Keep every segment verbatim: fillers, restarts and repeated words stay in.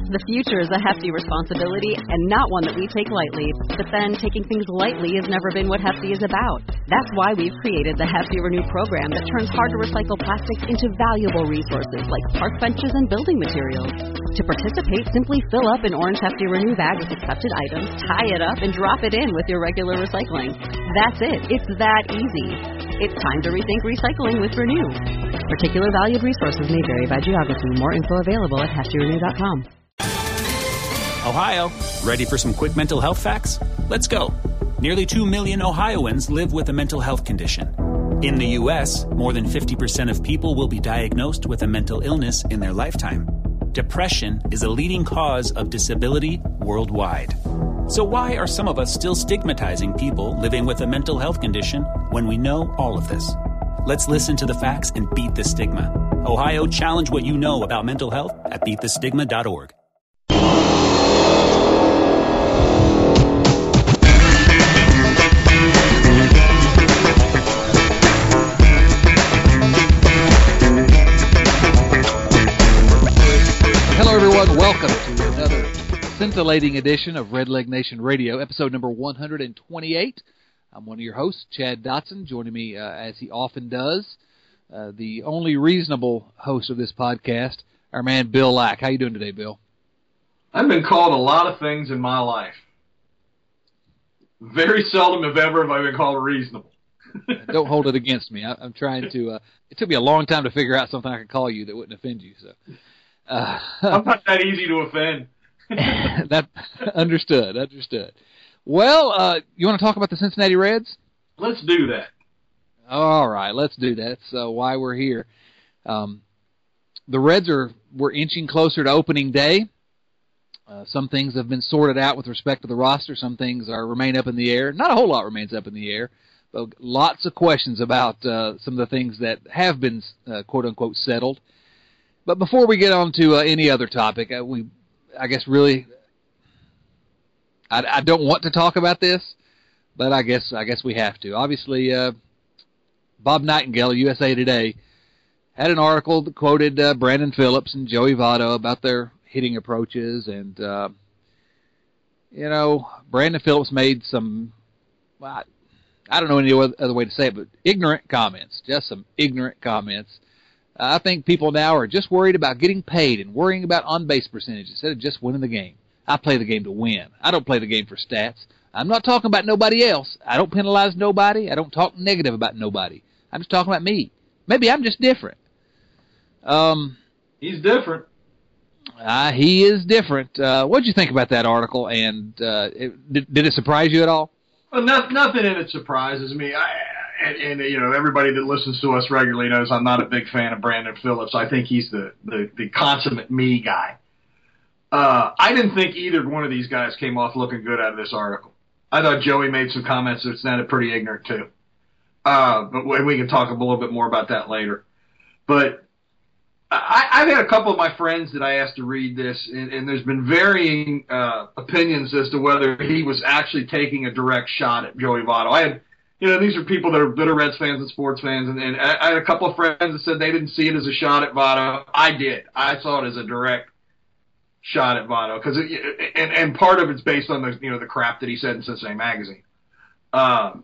The future is a hefty responsibility and not one that we take lightly. But then, taking things lightly has never been what Hefty is about. That's why we've created the Hefty Renew program that turns hard-to-recycle plastics into valuable resources like park benches and building materials. To participate, simply fill up an orange Hefty Renew bag with accepted items, tie it up, and drop it in with your regular recycling. That's it. It's that easy. It's time to rethink recycling with Renew. Particular valued resources may vary by geography. More info available at hefty renew dot com. Ohio, ready for some quick mental health facts? Let's go. Nearly two million Ohioans live with a mental health condition. In the U S, more than fifty percent of people will be diagnosed with a mental illness in their lifetime. Depression is a leading cause of disability worldwide. So why are some of us still stigmatizing people living with a mental health condition when we know all of this? Let's listen to the facts and beat the stigma. Ohio, challenge what you know about mental health at beat the stigma dot org. Hello, everyone. Welcome to another scintillating edition of Red Leg Nation Radio, episode number one hundred twenty-eight. I'm one of your hosts, Chad Dotson. Joining me, uh, as he often does, uh, the only reasonable host of this podcast, our man Bill Lack. How you doing today, Bill? I've been called a lot of things in my life. Very seldom, if ever, have I been called reasonable. Don't hold it against me. I, I'm trying to. Uh, it took me a long time to figure out something I could call you that wouldn't offend you. So. Uh, I'm not that easy to offend. that understood, understood. Well, uh, you want to talk about the Cincinnati Reds? Let's do that. All right, let's do that. That's uh, why we're here. Um, the Reds are we're inching closer to opening day. Uh, some things have been sorted out with respect to the roster. Some things are remain up in the air. Not a whole lot remains up in the air, but lots of questions about uh, some of the things that have been uh, quote unquote settled. But before we get on to uh, any other topic, uh, we, I guess, really, I, I don't want to talk about this, but I guess I guess we have to. Obviously, uh, Bob Nightingale, U S A Today, had an article that quoted uh, Brandon Phillips and Joey Votto about their hitting approaches, and uh, you know, Brandon Phillips made some, well, I, I don't know any other way to say it, but ignorant comments, just some ignorant comments. I think people now are just worried about getting paid and worrying about on-base percentage instead of just winning the game. I play the game to win. I don't play the game for stats. I'm not talking about nobody else. I don't penalize nobody. I don't talk negative about nobody. I'm just talking about me. Maybe I'm just different. Um, He's different. Uh, he is different. Uh, what did you think about that article, and uh, it, did, did it surprise you at all? Well, no, nothing in it surprises me. I, And, and, you know, everybody that listens to us regularly knows I'm not a big fan of Brandon Phillips. I think he's the, the, the consummate me guy. Uh, I didn't think either one of these guys came off looking good out of this article. I thought Joey made some comments that sounded pretty ignorant, too. Uh, but we can talk a little bit more about that later. But I, I've had a couple of my friends that I asked to read this, and, and there's been varying uh, opinions as to whether he was actually taking a direct shot at Joey Votto. I had You know, these are people that are, that are Reds fans and sports fans, and, and I had a couple of friends that said they didn't see it as a shot at Votto. I did. I saw it as a direct shot at Votto, because and and part of it's based on the you know the crap that he said in Cincinnati Magazine. Um,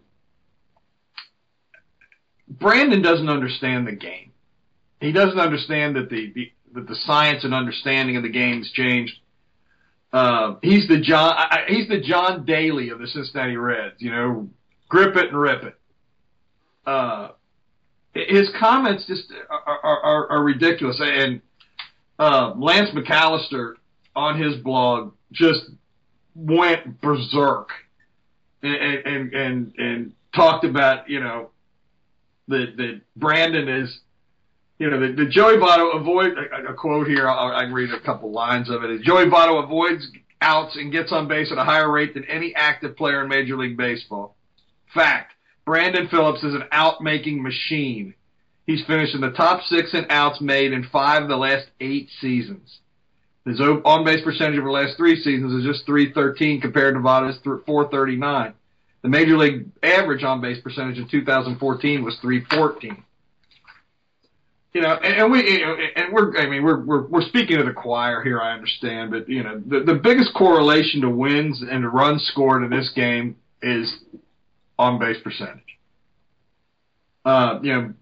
Brandon doesn't understand the game. He doesn't understand that the, the that the science and understanding of the game's changed. Uh, he's the John. I, he's the John Daly of the Cincinnati Reds. You know. Grip it and rip it. Uh, his comments just are, are, are ridiculous. And uh, Lance McAllister on his blog just went berserk and and and, and talked about you know that that Brandon is you know that, that Joey Votto avoid a, a quote here. I'll, I can read a couple lines of it. Is Joey Votto avoids outs and gets on base at a higher rate than any active player in Major League Baseball. Fact, Brandon Phillips is an out-making machine. He's finished in the top six in outs made in five of the last eight seasons. His on-base percentage over the last three seasons is just three thirteen compared to Votto's four thirty-nine. The Major League average on-base percentage in two thousand fourteen was three fourteen. You know, and, and we and we're I mean we're we're we're speaking to the choir here. I understand, but you know the the biggest correlation to wins and to runs scored in this game is on base percentage. Uh, you know,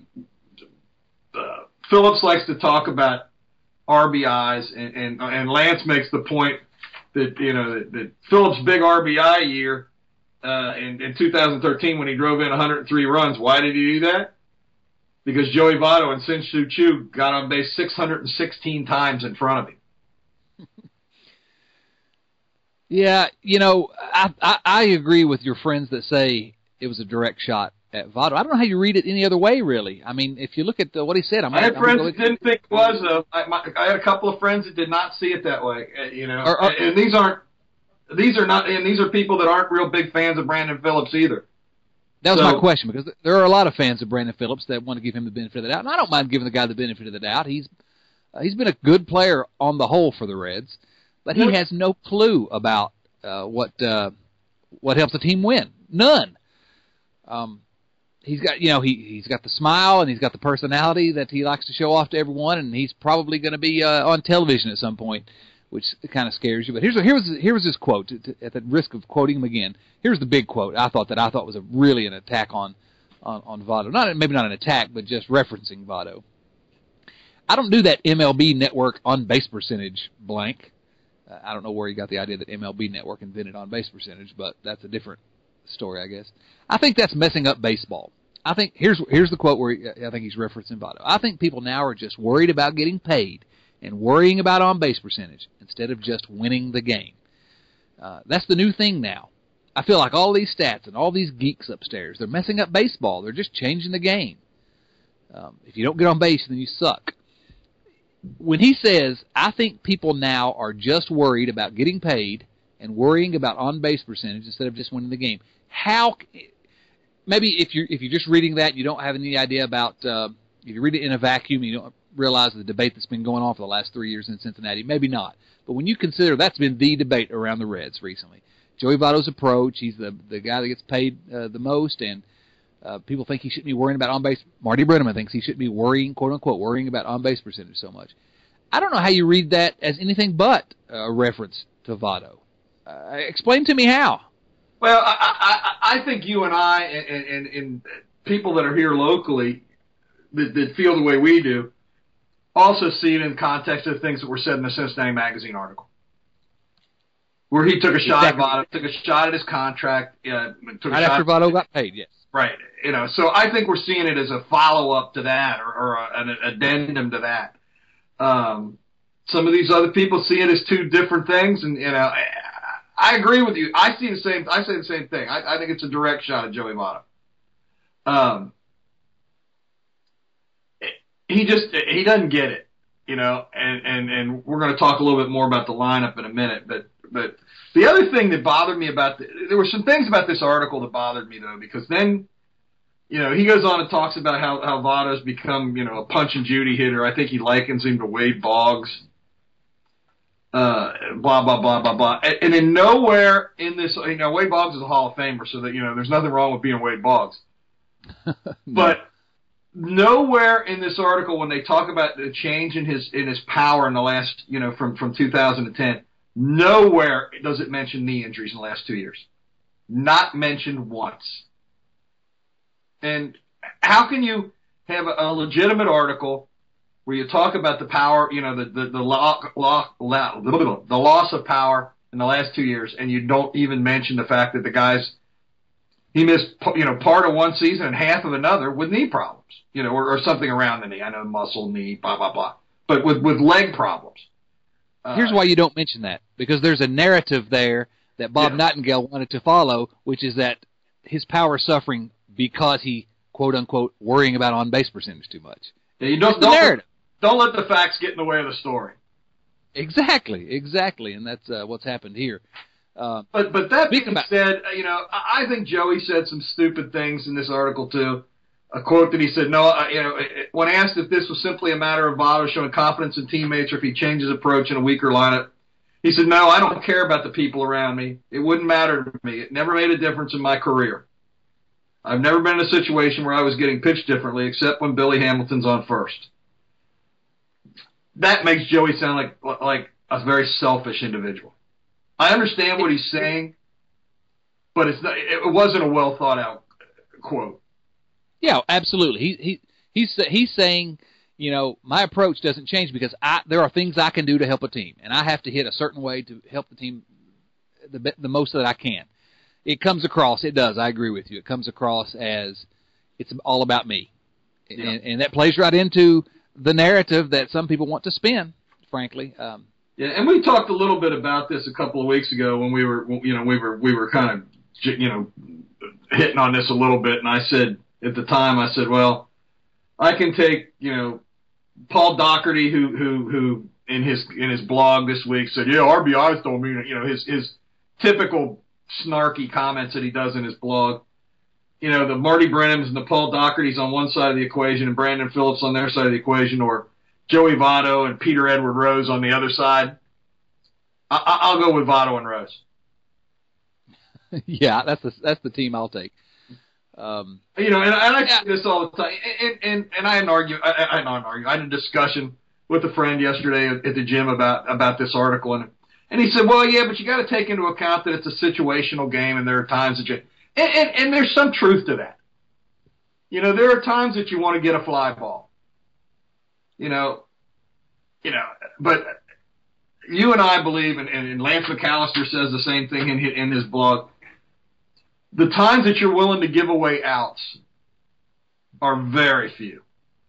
uh, Phillips likes to talk about R B Is, and, and and Lance makes the point that you know that, that Phillips' big R B I year uh, in in two thousand thirteen when he drove in one hundred three runs. Why did he do that? Because Joey Votto and Shin-Soo Choo got on base six hundred sixteen times in front of him. Yeah, you know, I, I I agree with your friends that say it was a direct shot at Votto. I don't know how you read it any other way, really. I mean, if you look at the, what he said, I'm I had I'm friends gonna that didn't think it was. A, I, my, I had a couple of friends that did not see it that way. Uh, you know, or, or, and, and these aren't these are not and these are people that aren't real big fans of Brandon Phillips either. That was so, my question, because there are a lot of fans of Brandon Phillips that want to give him the benefit of the doubt, and I don't mind giving the guy the benefit of the doubt. He's uh, he's been a good player on the whole for the Reds, but he has no clue about uh, what uh, what helps the team win. None. Um, he's got you know he he's got the smile and he's got the personality that he likes to show off to everyone, and he's probably going to be uh, on television at some point, which kind of scares you. But here's here was here was his quote. At the risk of quoting him again, here's the big quote. I thought that I thought was a really an attack on on, on Votto. Not maybe not an attack, but just referencing Votto. I don't do that M L B Network on base percentage blank. Uh, I don't know where he got the idea that M L B Network invented on base percentage, but that's a different story, I guess. I think that's messing up baseball. I think here's here's the quote where he, I think he's referencing Votto. I think people now are just worried about getting paid and worrying about on-base percentage instead of just winning the game. Uh, that's the new thing now. I feel like all these stats and all these geeks upstairs, they're messing up baseball. They're just changing the game. Um, if you don't get on base, then you suck. When he says, I think people now are just worried about getting paid and worrying about on-base percentage instead of just winning the game, how maybe if you're, if you're just reading that, you don't have any idea about, uh, if you read it in a vacuum, you don't realize the debate that's been going on for the last three years in Cincinnati. Maybe not. But when you consider that's been the debate around the Reds recently. Joey Votto's approach, he's the the guy that gets paid uh, the most, and uh, people think he shouldn't be worrying about on-base. Marty Brennaman thinks he shouldn't be worrying, quote-unquote, worrying about on-base percentage so much. I don't know how you read that as anything but a reference to Votto. Uh, explain to me how. Well, I, I, I think you and I and, and, and people that are here locally that, that feel the way we do also see it in context of things that were said in the Cincinnati Magazine article, where he took a shot exactly. at Votto, took a shot at his contract. Uh, took right a after shot Votto got paid, yes. Right. You know, so I think we're seeing it as a follow-up to that, or, or a, an addendum to that. Um, some of these other people see it as two different things, and you know, I, I agree with you. I see the same. I say the same thing. I, I think it's a direct shot at Joey Votto. Um, he just he doesn't get it, you know, and and and we're going to talk a little bit more about the lineup in a minute, but but the other thing that bothered me about the, there were some things about this article that bothered me though, because then, you know, he goes on and talks about how how Votto's become, you know, a punch and Judy hitter. I think he likens him to Wade Boggs. Uh, blah blah blah blah blah, and, and in nowhere in this, you know, Wade Boggs is a Hall of Famer, so that you know, there's nothing wrong with being Wade Boggs, no. But nowhere in this article when they talk about the change in his in his power in the last, you know, from from two thousand ten, nowhere does it mention knee injuries in the last two years, not mentioned once. And how can you have a, a legitimate article where you talk about the power, you know, the the the, lo, lo, lo, the loss of power in the last two years, and you don't even mention the fact that the guys, he missed, you know, part of one season and half of another with knee problems, you know, or, or something around the knee. I know muscle, knee, blah blah blah, but with with leg problems. Uh, Here's why you don't mention that, because there's a narrative there that Bob yeah. Nightingale wanted to follow, which is that his power is suffering because he, quote unquote, worrying about on base percentage too much. Yeah, you don't, That's the narrative. Don't let the facts get in the way of the story. Exactly, exactly, and that's uh, what's happened here. Uh, but but that being about- said, you know, I think Joey said some stupid things in this article too. A quote that he said, "No, I, you know, when asked if this was simply a matter of Votto showing confidence in teammates or if he changed his approach in a weaker lineup, he said, no, I don't care about the people around me. It wouldn't matter to me. It never made a difference in my career." I've never been in a situation where I was getting pitched differently except when Billy Hamilton's on first. That makes Joey sound like like a very selfish individual. I understand what he's saying, but it's not, it wasn't a well thought out quote. Yeah, absolutely. He he he's he's saying, you know, my approach doesn't change because I there are things I can do to help a team, and I have to hit a certain way to help the team the the most that I can. It comes across, it does, I agree with you. It comes across as it's all about me. Yeah. And, and that plays right into the narrative that some people want to spin, frankly. Um, yeah, and we talked a little bit about this a couple of weeks ago when we were, you know, we were we were kind of, you know, hitting on this a little bit, and I said at the time, I said, well, I can take, you know, Paul Daugherty, who who who in his in his blog this week said, yeah, R B Is don't mean it, you know, his his typical snarky comments that he does in his blog. You know, the Marty Brenhams and the Paul Daughertys on one side of the equation and Brandon Phillips on their side of the equation, or Joey Votto and Peter Edward Rose on the other side. I, I'll go with Votto and Rose. Yeah, that's the that's the team I'll take. Um, you know, and, and I say this all the time, and and, and I had an argue, I, I not an argue, I had a discussion with a friend yesterday at, at the gym about about this article, and and he said, well, yeah, but you got to take into account that it's a situational game, and there are times that you. And, and, and there's some truth to that. You know, there are times that you want to get a fly ball. You know, you know, but you and I believe, and, and Lance McAllister says the same thing in in his blog. The times that you're willing to give away outs are very few.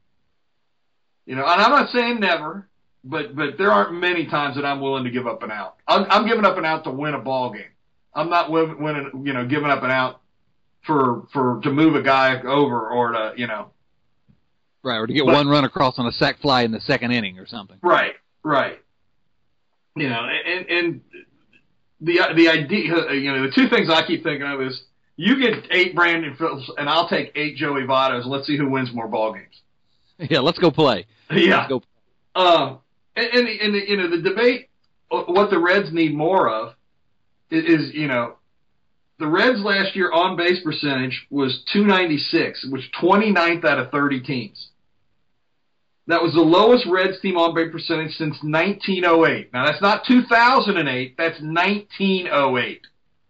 You know, and I'm not saying never, but but there aren't many times that I'm willing to give up an out. I'm, I'm giving up an out to win a ball game. I'm not winning, you know, giving up an out for for to move a guy over or to, you know. Right, or to get but, one run across on a sac fly in the second inning or something. Right, right. You know, and and the the idea, you know, the two things I keep thinking of is you get eight Brandon Phillips and I'll take eight Joey Vottos. Let's see who wins more ball games. Yeah, let's go play. Yeah. Let's go. Um, and and, and the, you know, the debate, what the Reds need more of. Is, you know, the Reds last year on base percentage was two ninety-six, which was twenty-ninth out of thirty teams. That was the lowest Reds team on base percentage since nineteen oh eight. Now, that's not two thousand eight, that's nineteen oh eight.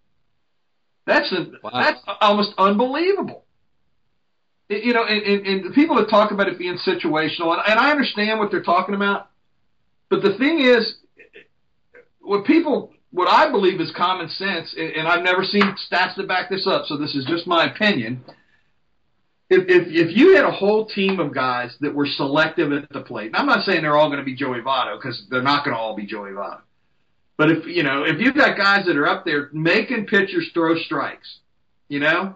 That's a, wow. That's almost unbelievable. It, you know, and, and, and the people that talk about it being situational, and, and I understand what they're talking about, but the thing is, what people... What I believe is common sense, and I've never seen stats to back this up, so this is just my opinion. If if, if you had a whole team of guys that were selective at the plate, and I'm not saying they're all going to be Joey Votto because they're not going to all be Joey Votto, but if you know if you've got guys that are up there making pitchers throw strikes, you know,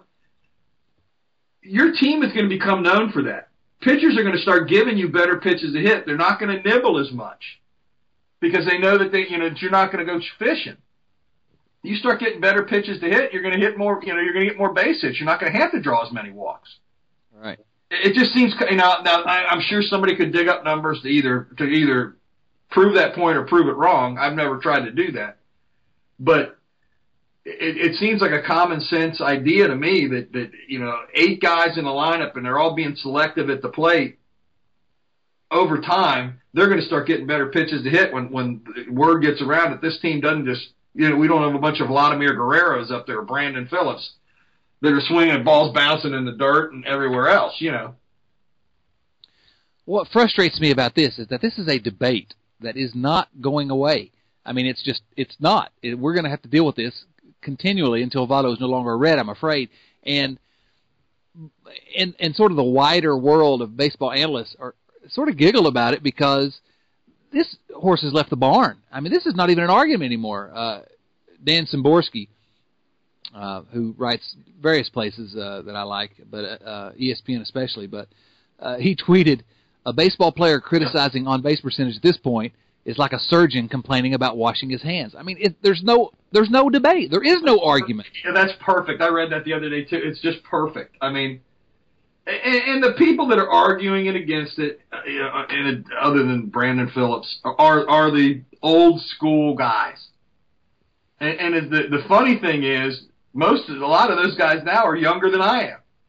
your team is going to become known for that. Pitchers are going to start giving you better pitches to hit. They're not going to nibble as much. Because they know that they, you know, that you're not going to go fishing. You start getting better pitches to hit, you're going to hit more, you know, you're going to get more base hits. You're not going to have to draw as many walks. Right. It just seems, you know, now I, I'm sure somebody could dig up numbers to either to either prove that point or prove it wrong. I've never tried to do that, but it, it seems like a common sense idea to me that that you know, eight guys in the lineup and they're all being selective at the plate. Over time, they're going to start getting better pitches to hit when, when word gets around that this team doesn't just, you know, we don't have a bunch of Vladimir Guerreros up there, Brandon Phillips, that are swinging balls bouncing in the dirt and everywhere else, you know. What frustrates me about this is that this is a debate that is not going away. I mean, it's just, it's not. It, we're going to have to deal with this continually until Votto is no longer a Red, I'm afraid. And, and, and sort of the wider world of baseball analysts are, sort of giggle about it because this horse has left the barn. I mean, this is not even an argument anymore. Uh, Dan Szymborski, uh, who writes various places uh, that I like, but uh, E S P N especially, but uh, he tweeted, a baseball player criticizing on-base percentage at this point is like a surgeon complaining about washing his hands. I mean, it, there's no there's no debate. There is no argument. Yeah, that's perfect. I read that the other day, too. It's just perfect. I mean, And, and the people that are arguing it against it, uh, you know, and other than Brandon Phillips, are are the old school guys. And, and the the funny thing is, most of, a lot of those guys now are younger than I am.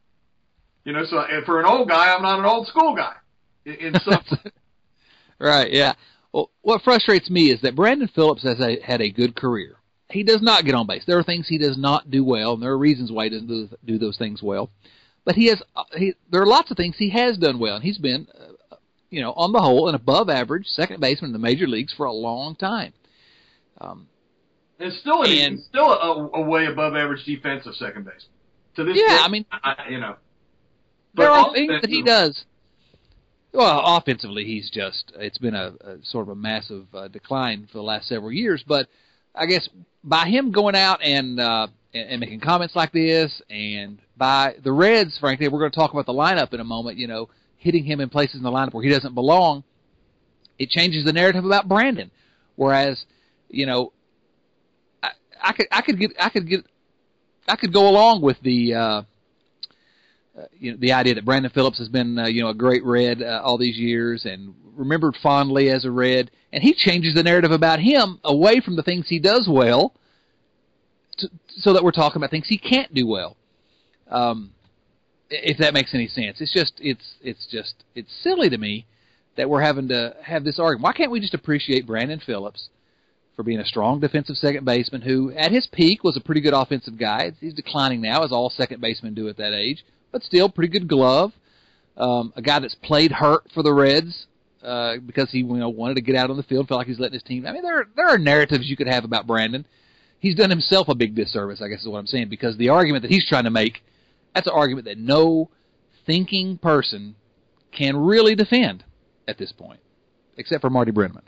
You know, so for an old guy, I'm not an old school guy. In, in some Right, yeah. Well, what frustrates me is that Brandon Phillips has a, had a good career. He does not get on base. There are things he does not do well, and there are reasons why he doesn't do, do those things well. But he has. He, there are lots of things he has done well, and he's been, uh, you know, on the whole, an above-average second baseman in the major leagues for a long time. Um, It's still a, and, it's still a, a way above average defensive second baseman. To this yeah, day, I mean, I, you know, there but are things that he does. Well, offensively, he's just, it's been a, a sort of a massive uh, decline for the last several years. But I guess by him going out and, uh, and, and making comments like this, and by the Reds, frankly, we're going to talk about the lineup in a moment, you know, hitting him in places in the lineup where he doesn't belong, it changes the narrative about Brandon. Whereas, you know, I, I could, I could get, I could get, I could go along with the, uh, Uh, you know, the idea that Brandon Phillips has been, uh, you know, a great Red uh, all these years and remembered fondly as a Red, and he changes the narrative about him away from the things he does well, to, so that we're talking about things he can't do well. Um, if that makes any sense, it's just, it's, it's just, it's silly to me that we're having to have this argument. Why can't we just appreciate Brandon Phillips for being a strong defensive second baseman who, at his peak, was a pretty good offensive guy? He's declining now, as all second basemen do at that age. But still, pretty good glove. Um, a guy that's played hurt for the Reds uh, because he, you know, wanted to get out on the field, felt like he's letting his team. I mean, there are, there are narratives you could have about Brandon. He's done himself a big disservice, I guess is what I'm saying, because the argument that he's trying to make, that's an argument that no thinking person can really defend at this point, except for Marty Brennaman.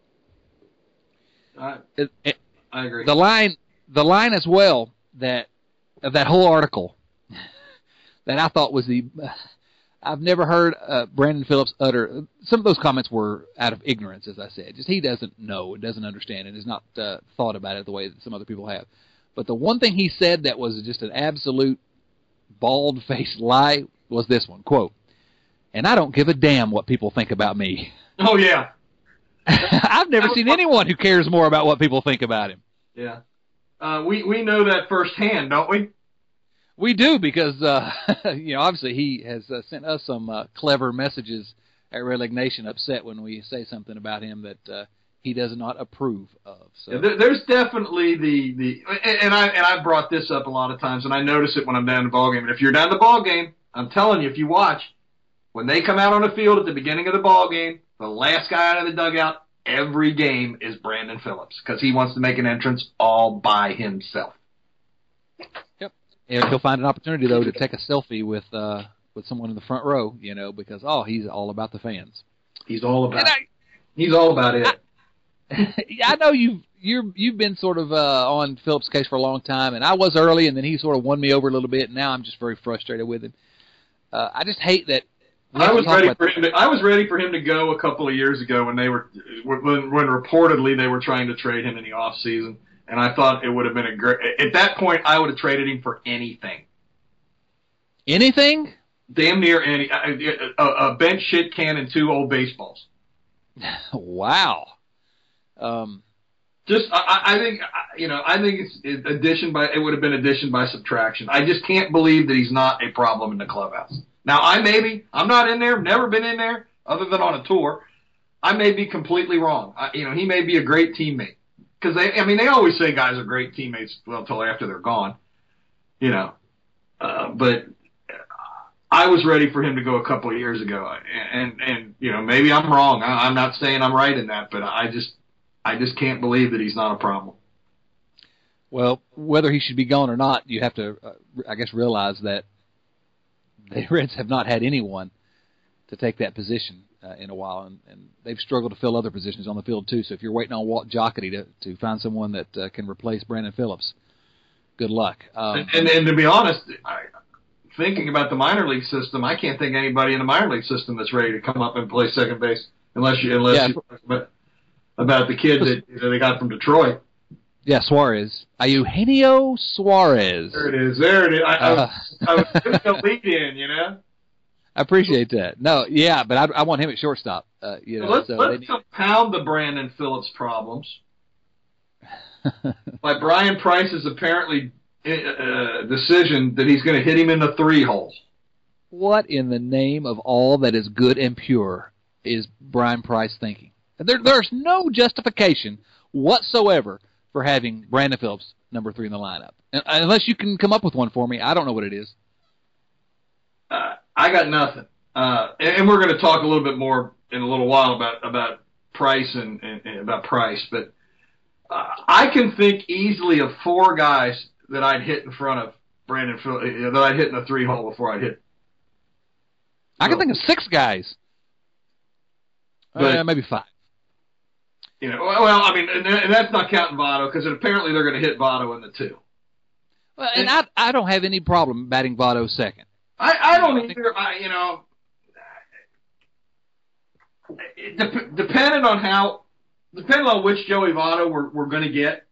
I, It, it, I agree. The line, the line as well that of that whole article that I thought was the, uh, I've never heard uh, Brandon Phillips utter, some of those comments were out of ignorance, as I said. Just he doesn't know and doesn't understand and has not uh, thought about it the way that some other people have. But the one thing he said that was just an absolute bald-faced lie was this one, quote, "And I don't give a damn what people think about me." Oh, yeah. I've never seen anyone who cares more about what people think about him. Yeah. Uh, we, we know that firsthand, don't we? We do, because uh, you know, obviously he has uh, sent us some uh, clever messages at Red Leg Nation, upset when we say something about him that uh, he does not approve of. So yeah, there, there's definitely the the and, and I and I brought this up a lot of times, and I notice it when I'm down the ball game. And if you're down the ball game, I'm telling you, if you watch, when they come out on the field at the beginning of the ball game, the last guy out of the dugout every game is Brandon Phillips, because he wants to make an entrance all by himself. Yeah, he'll find an opportunity, though, to take a selfie with uh, with someone in the front row, you know, because, oh, he's all about the fans. He's all about I, He's all about it. I, I know you've, you're, you've been sort of uh, on Phillips' case for a long time, and I was early, and then he sort of won me over a little bit, and now I'm just very frustrated with him. Uh, I just hate that. I was ready for him to, I was ready for him to go a couple of years ago when they were when, when reportedly they were trying to trade him in the off season. And I thought it would have been a great. At that point, I would have traded him for anything. Anything? Damn near any. A, a, a bench shit can and two old baseballs. Wow. Um. Just, I, I think, you know, I think it's addition by. It would have been addition by subtraction. I just can't believe that he's not a problem in the clubhouse. Now, I maybe I'm not in there. Never been in there, other than on a tour. I may be completely wrong. I, you know, he may be a great teammate. Because they, I mean, they always say guys are great teammates, well, until after they're gone, you know. Uh, but I was ready for him to go a couple of years ago, and and, and you know, maybe I'm wrong. I, I'm not saying I'm right in that, but I just, I just can't believe that he's not a problem. Well, whether he should be gone or not, you have to, uh, I guess, realize that the Reds have not had anyone to take that position Uh, in a while, and, and they've struggled to fill other positions on the field too. So if you're waiting on Walt Jocketty to, to find someone that uh, can replace Brandon Phillips, good luck. Um, and, and, and to be honest, I, thinking about the minor league system, I can't think of anybody in the minor league system that's ready to come up and play second base, unless you unless yeah, you talk about, about the kid that, that they got from Detroit. Yeah, Suarez. Eugenio Suarez. There it is. There it is. I, Uh, I, I was giving a lead in, you know. I appreciate that. No, yeah, but I, I want him at shortstop. Uh, you know, let's so let's they, compound the Brandon Phillips problems by Brian Price's apparently uh, decision that he's going to hit him in the three hole. what in the name of all that is good and pure is Brian Price thinking? There, there's no justification whatsoever for having Brandon Phillips number three in the lineup. Unless you can come up with one for me, I don't know what it is. Uh, I got nothing. Uh, and, and we're going to talk a little bit more in a little while about, about Price and, and, and about Price, but uh, I can think easily of four guys that I'd hit in front of Brandon Phillips, that I'd hit in the three hole before I'd hit. I can think of six guys. But, uh, maybe five. You know, well, I mean, and, and that's not counting Votto, because apparently they're going to hit Votto in the two. Well, and, and I, I don't have any problem batting Votto second. I, I don't either. I, you know, it dep- depending on how, depending on which Joey Votto we're we're going to get.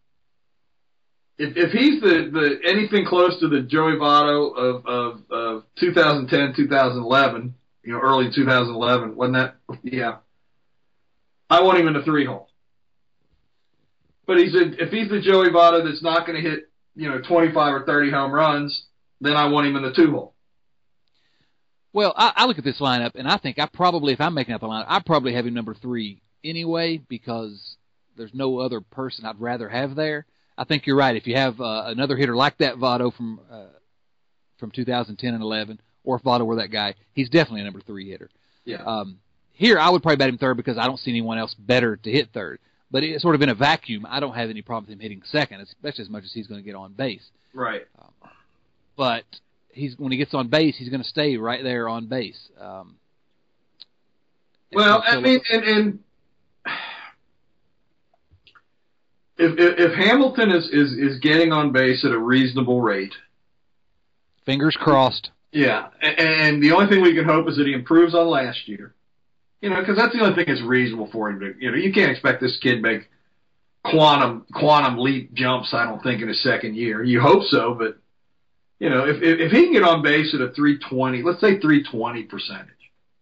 If if he's the, the anything close to the Joey Votto of of of two thousand ten, two thousand eleven, you know, early two thousand eleven, wasn't that? Yeah. I want him in the three hole. But he's a, if he's the Joey Votto that's not going to hit, you know, twenty-five or thirty home runs, then I want him in the two hole. Well, I, I look at this lineup, and I think I probably, if I'm making up a lineup, I probably have him number three anyway, because there's no other person I'd rather have there. I think you're right. If you have uh, another hitter like that Votto from uh, from two thousand ten and eleven, or if Votto were that guy, he's definitely a number three hitter. Yeah. Um, here, I would probably bat him third because I don't see anyone else better to hit third. But it's sort of in a vacuum. I don't have any problem with him hitting second, especially as much as he's going to get on base. Right. Um, but he's when he gets on base, he's going to stay right there on base. Um, well, I mean, and, and if, if if Hamilton is, is, is getting on base at a reasonable rate, fingers crossed. Yeah, and, and the only thing we can hope is that he improves on last year. You know, because that's the only thing that's reasonable for him to. You know, you can't expect this kid to make quantum quantum leap jumps. I don't think in his second year. You hope so, but you know, if if, if he can get on base at a three twenty, let's say three twenty percentage,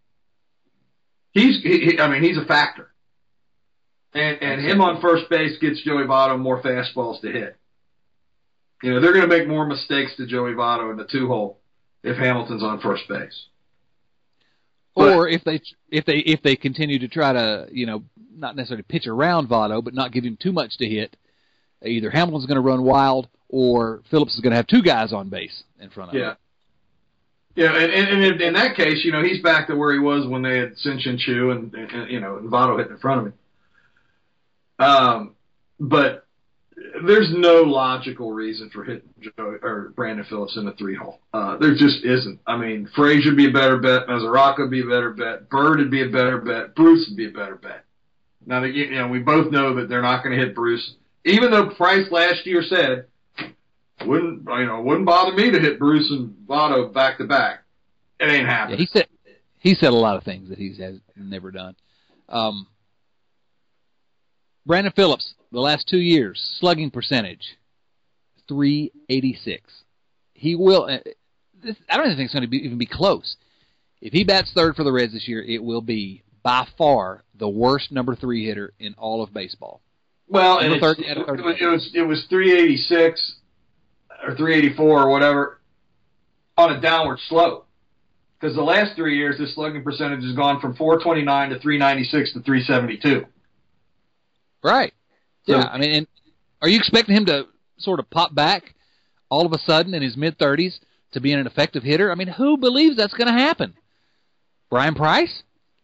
he's. He, he, I mean, he's a factor. And and him on first base gets Joey Votto more fastballs to hit. You know, they're going to make more mistakes to Joey Votto in the two hole if Hamilton's on first base. Or if they if they if they continue to try to, you know, not necessarily pitch around Votto, but not give him too much to hit, either Hamilton's going to run wild or Phillips is going to have two guys on base in front of yeah. him. Yeah, and, and, and in that case, you know, he's back to where he was when they had Sin-Shin Chu and, and, you know, and Votto hitting in front of him. Um, but there's no logical reason for hitting Joe, or Brandon Phillips in the three hole. Uh, there just isn't. I mean, Frazier would be a better bet. Mesoraco would be a better bet. Bird would be a better bet. Bruce would be a better bet. Now, that, you know, we both know that they're not going to hit Bruce, even though Price last year said, wouldn't, you know, wouldn't bother me to hit Bruce and Votto back to back. It ain't happening. Yeah, he said, he said a lot of things that he's has never done. Um, Brandon Phillips, the last two years, slugging percentage, three eighty-six. He will. Uh, this, I don't even think it's going to be, even be close. If he bats third for the Reds this year, it will be by far the worst number three hitter in all of baseball. Well, and it's, it, was, it was it was three eighty-six or three eighty-four or whatever on a downward slope. Because the last three years, his slugging percentage has gone from four twenty-nine to three ninety-six to three seventy-two. Right. So, yeah, I mean, and are you expecting him to sort of pop back all of a sudden in his mid-thirties to being an effective hitter? I mean, who believes that's going to happen? Brian Price?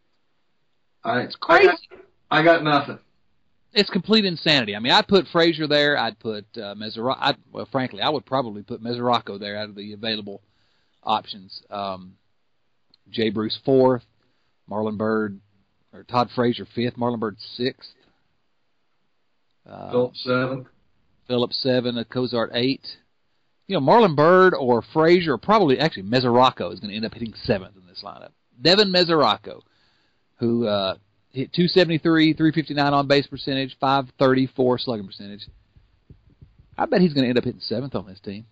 I, it's crazy. I got, I got nothing. It's complete insanity. I mean, I'd put Frazier there. I'd put uh, Mesoraco. Well, frankly, I would probably put Mesoraco there out of the available options. Um, Jay Bruce fourth, Marlon Byrd, or Todd Frazier fifth, Marlon Byrd sixth. Uh, Phillips seven. Phillips seven, Cozart eight. You know, Marlon Byrd or Frazier, or probably actually Mesoraco is going to end up hitting seventh in this lineup. Devin Mesoraco, who uh, hit two seventy-three, three fifty-nine on base percentage, five thirty-four slugging percentage. I bet he's going to end up hitting seventh on this team.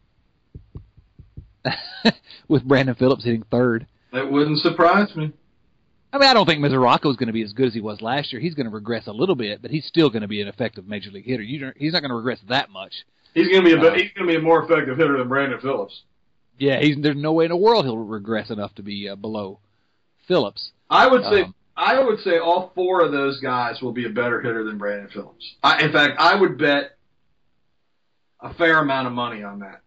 With Brandon Phillips hitting third. That wouldn't surprise me. I mean, I don't think Mesoraco is going to be as good as he was last year. He's going to regress a little bit, but he's still going to be an effective major league hitter. You don't, he's not going to regress that much. He's going to be a uh, he's going to be a more effective hitter than Brandon Phillips. Yeah, he's, there's no way in the world he'll regress enough to be uh, below Phillips. I would say Um, I would say all four of those guys will be a better hitter than Brandon Phillips. I, in fact, I would bet a fair amount of money on that.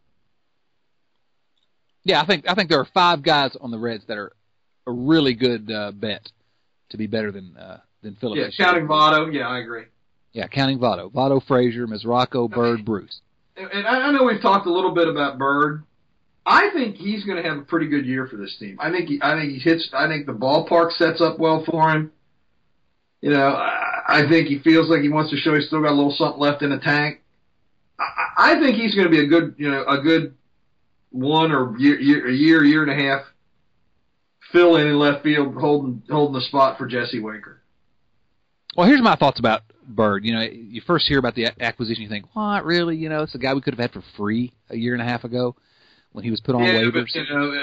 Yeah, I think I think there are five guys on the Reds that are a really good uh, bet to be better than uh, than Phillips. Yeah, counting Votto. Yeah, I agree. Yeah, counting Votto. Votto, Frazier, Mesoraco, Bird, Bruce. And I know we've talked a little bit about Bird. I think he's going to have a pretty good year for this team. I think he, I think he hits. I think the ballpark sets up well for him. You know, I, I think he feels like he wants to show he's still got a little something left in the tank. I, I think he's going to be a good, you know, a good one or year, year, a year, year and a half fill in in left field, holding holding the spot for Jesse Winker. Well, here's my thoughts about Bird. You know, you first hear about the acquisition, you think, what, really? You know, it's a guy we could have had for free a year and a half ago when he was put on yeah, waivers. But, you know,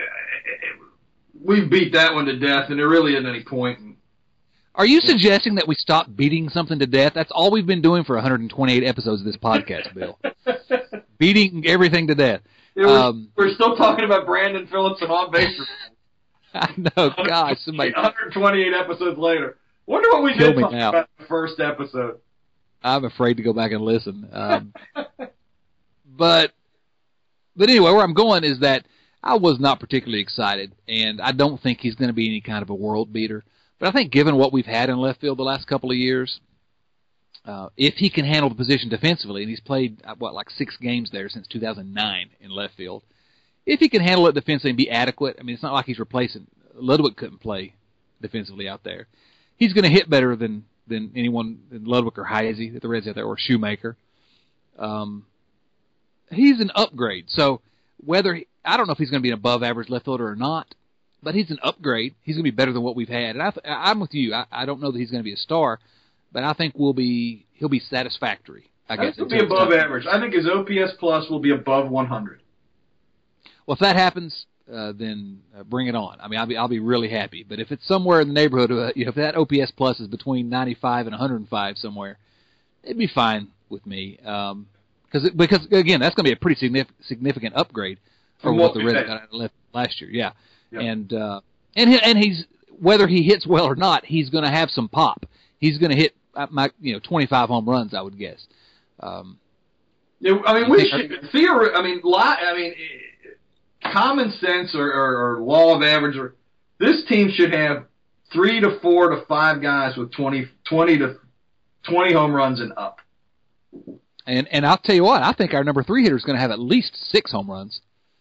we've beat that one to death, and there really isn't any point in. Are you suggesting that we stop beating something to death? That's all we've been doing for one hundred twenty-eight episodes of this podcast, Bill. Beating everything to death. Yeah, we're, um, we're still talking about Brandon Phillips and on base. I know, gosh, somebody one hundred twenty-eight episodes later. Wonder what we Kill did me talk now. about the first episode. I'm afraid to go back and listen. Um, but but anyway, where I'm going is that I was not particularly excited, and I don't think he's going to be any kind of a world beater. But I think given what we've had in left field the last couple of years, uh, if he can handle the position defensively, and he's played, what, like six games there since two thousand nine in left field, if he can handle it defensively and be adequate, I mean, it's not like he's replacing – Ludwig couldn't play defensively out there. He's going to hit better than, than anyone, than Ludwig or Heisey that the Reds have there, or Shoemaker. Um, he's an upgrade. So whether he, I don't know if he's going to be an above-average left fielder or not, but he's an upgrade. He's going to be better than what we've had. And I, I'm with you. I, I don't know that he's going to be a star, but I think we'll be he'll be satisfactory. I, I guess think he'll be above average. I think his O P S plus will be above one hundred. Well, if that happens, uh, then uh, bring it on. I mean, I'll be I'll be really happy. But if it's somewhere in the neighborhood, of, uh, you know, if that O P S plus is between ninety-five and one hundred five somewhere, it'd be fine with me. Um, because because again, that's going to be a pretty significant significant upgrade from what the Reds got out of left last year. Yeah, yep. and uh, and he, and he's whether he hits well or not, he's going to have some pop. He's going to hit uh, my you know twenty-five home runs, I would guess. Um, yeah, I mean, we should theory. I mean, li- I mean. Common sense or, or, or law of average, or this team should have three to four to five guys with twenty, twenty to twenty home runs and up. And and I'll tell you what, I think our number three hitter is going to have at least six home runs.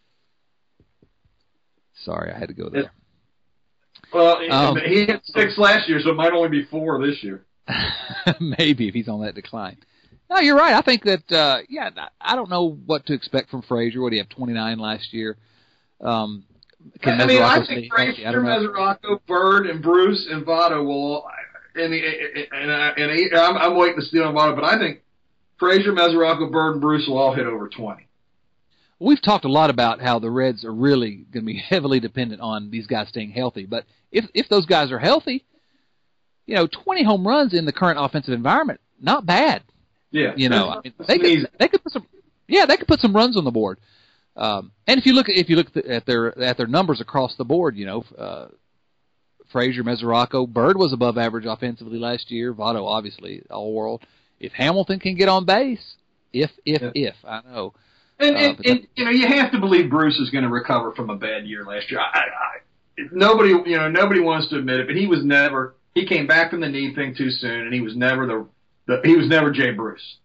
Sorry, I had to go there. Well, um, he hit six last year, so it might only be four this year. Maybe if he's on that decline. No, you're right. I think that, uh, yeah, I don't know what to expect from Frazier. What did he have, twenty-nine last year? Um, can I mean, Mesoraco I think Frazier, Mesoraco, Bird, and Bruce and Votto will, and, and, and, and I'm, I'm waiting to steal on Votto, but I think Frazier, Mesoraco, Bird, and Bruce will all hit over twenty. We've talked a lot about how the Reds are really going to be heavily dependent on these guys staying healthy, but if if those guys are healthy, you know, twenty home runs in the current offensive environment, not bad. Yeah, you know, I mean, they could they could put some yeah they could put some runs on the board. Um, and if you look at if you look at their at their numbers across the board, you know, uh, Frazier, Mesoraco, Bird was above average offensively last year. Votto, obviously, all world. If Hamilton can get on base, if if yeah. if I know, and, and, uh, and you know, you have to believe Bruce is going to recover from a bad year last year. I, I, nobody, you know, nobody wants to admit it, but he was never. He came back from the knee thing too soon, and he was never the. the he was never Jay Bruce.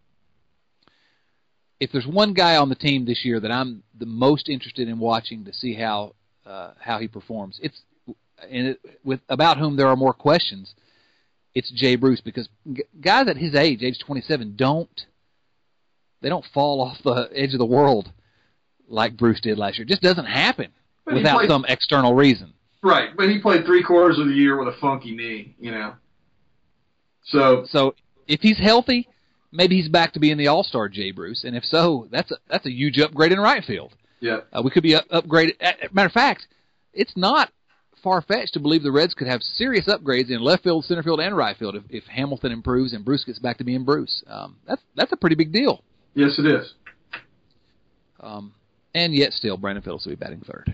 If there's one guy on the team this year that I'm the most interested in watching to see how uh, how he performs, it's and it, with about whom there are more questions. It's Jay Bruce, because g- guys at his age, age twenty-seven, don't they don't fall off the edge of the world like Bruce did last year. It just doesn't happen but without played, some external reason. Right, but he played three quarters of the year with a funky knee, you know. So so if he's healthy, maybe he's back to being the all-star Jay Bruce, and if so, that's a, that's a huge upgrade in right field. Yeah, uh, we could be up, upgraded. Matter of fact, it's not far-fetched to believe the Reds could have serious upgrades in left field, center field, and right field if, if Hamilton improves and Bruce gets back to being Bruce. Um, that's that's a pretty big deal. Yes, it is. Um, And yet still, Brandon Phillips will be batting third.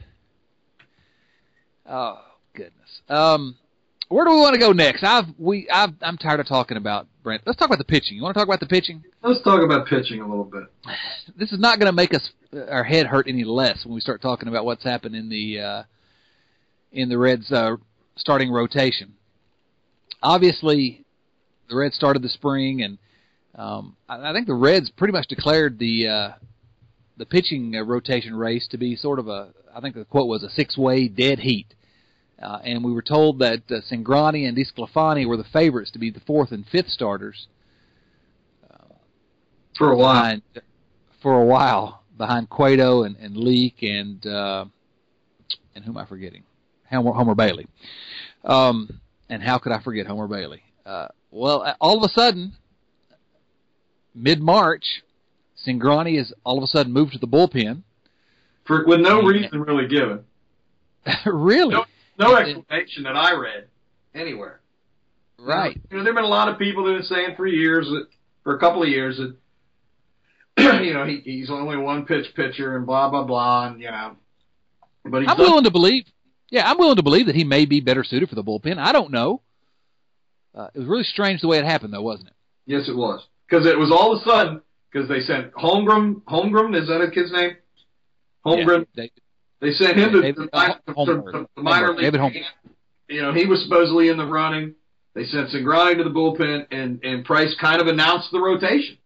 Oh, goodness. Um, where do we want to go next? I've we I've, I'm tired of talking about Brent. Let's talk about the pitching. You want to talk about the pitching? Let's talk about pitching a little bit. This is not going to make us our head hurt any less when we start talking about what's happened in the uh, in the Reds' uh, starting rotation. Obviously, the Reds started the spring, and um, I, I think the Reds pretty much declared the uh, the pitching uh, rotation race to be sort of a, I think the quote was a six-way dead heat. Uh, and we were told that uh, Cingrani and DeSclafani were the favorites to be the fourth and fifth starters. Uh, for a while. Behind, for a while, behind Cueto and, and Leake and, uh, and who am I forgetting? Homer, Homer Bailey. Um, and how could I forget Homer Bailey? Uh, well, all of a sudden, mid-March, Cingrani is all of a sudden moved to the bullpen. For, with no reason really given. Really? No, no explanation that I read anywhere. Right. You know, there have been a lot of people that have been saying for years, that, for a couple of years, that, you know, he, he's only one pitch pitcher and blah, blah, blah, and, you know. But he's I'm done, willing to believe, yeah, I'm willing to believe that he may be better suited for the bullpen. I don't know. Uh, it was really strange the way it happened, though, wasn't it? Yes, it was. Because it was all of a sudden, because they sent Holmgren, Holmgren, is that a kid's name? Holmgren. Yeah, they sent him to David, the, uh, to, Holmgren. to the minor Holmgren. league. David Holmgren. You know, he was supposedly in the running. They sent Cingrani to the bullpen, and, and Price kind of announced the rotation.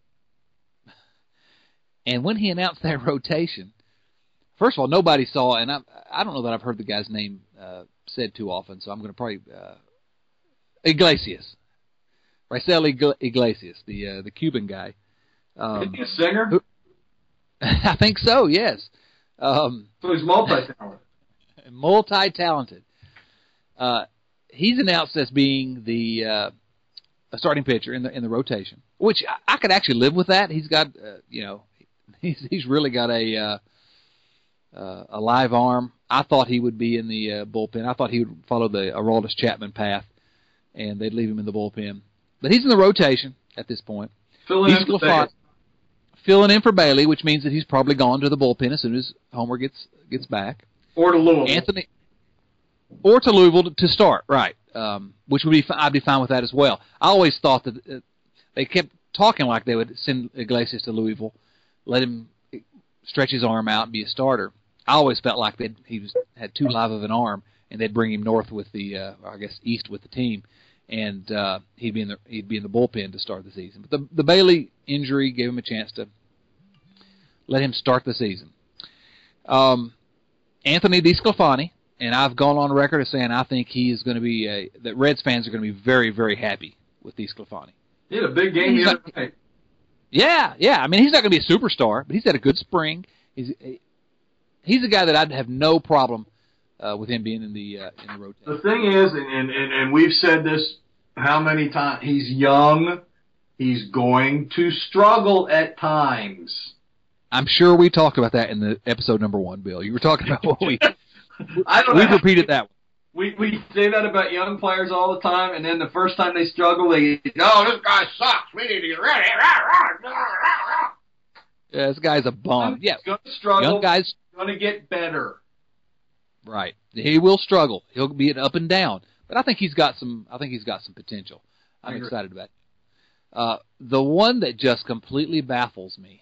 And when he announced that rotation, first of all, nobody saw, and I I don't know that I've heard the guy's name uh, said too often, so I'm going to probably uh, Iglesias, Raisel Iglesias, the uh, the Cuban guy. Um, Is he a singer? Who, I think so. Yes. Um, so he's multi-talented. Multi-talented. Uh, he's announced as being the uh, a starting pitcher in the in the rotation, which I, I could actually live with that. He's got, uh, you know, he's he's really got a uh, uh, a live arm. I thought he would be in the uh, bullpen. I thought he would follow the Aroldis Chapman path, and they'd leave him in the bullpen. But he's in the rotation at this point. Filling he's in for filling in for Bailey, which means that he's probably gone to the bullpen as soon as Homer gets gets back. Or to Louisville. Anthony, or to Louisville to start, right? Um, which would be I'd be fine with that as well. I always thought that uh, they kept talking like they would send Iglesias to Louisville, let him stretch his arm out and be a starter. I always felt like they he was had too live of an arm, and they'd bring him north with the, uh, or I guess east with the team, and uh, he'd be in the he'd be in the bullpen to start the season. But the the Bailey injury gave him a chance to let him start the season. Um, Anthony DeSclafani, and I've gone on record as saying I think he is going to be a, that Reds fans are going to be very very happy with DeSclafani. He had a big game He's the other not, night. Yeah, yeah. I mean, he's not going to be a superstar, but he's had a good spring. He's he's a guy that I'd have no problem uh, with him being in the uh, in the rotation. The thing is, and, and and we've said this how many times? He's young. He's going to struggle at times. I'm sure we talked about that in the episode number one, Bill. You were talking about what we I don't we've know. repeated that one. We we say that about young players all the time, and then the first time they struggle, they no, this guy sucks. We need to get rid of him. Yeah, this guy's a bum. Yeah, He's going to struggle. young guys. He's going to get better. Right. He will struggle. He'll be an up and down, but I think he's got some. I think he's got some potential. I'm excited about it. Uh, the one that just completely baffles me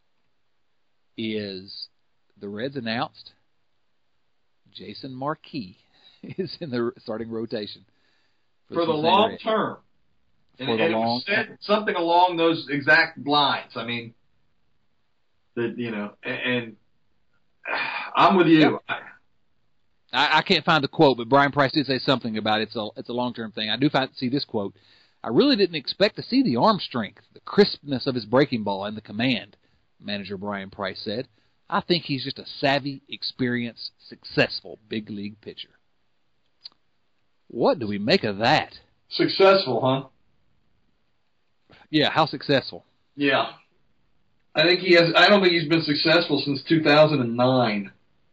is the Reds announced Jason Marquis is in the starting rotation for, for the Cincinnati long Reds. term. And, For the and it long was said something along those exact lines. I mean, that you know, and, and I'm with you. Yep. I, I can't find the quote, but Brian Price did say something about it's a it's a long term thing. I do find, see this quote. I really didn't expect to see the arm strength, the crispness of his breaking ball, and the command, manager Brian Price said. I think he's just a savvy, experienced, successful big league pitcher. What do we make of that? Successful, huh? Yeah, how successful? Yeah. I think he has. I don't think he's been successful since two thousand nine.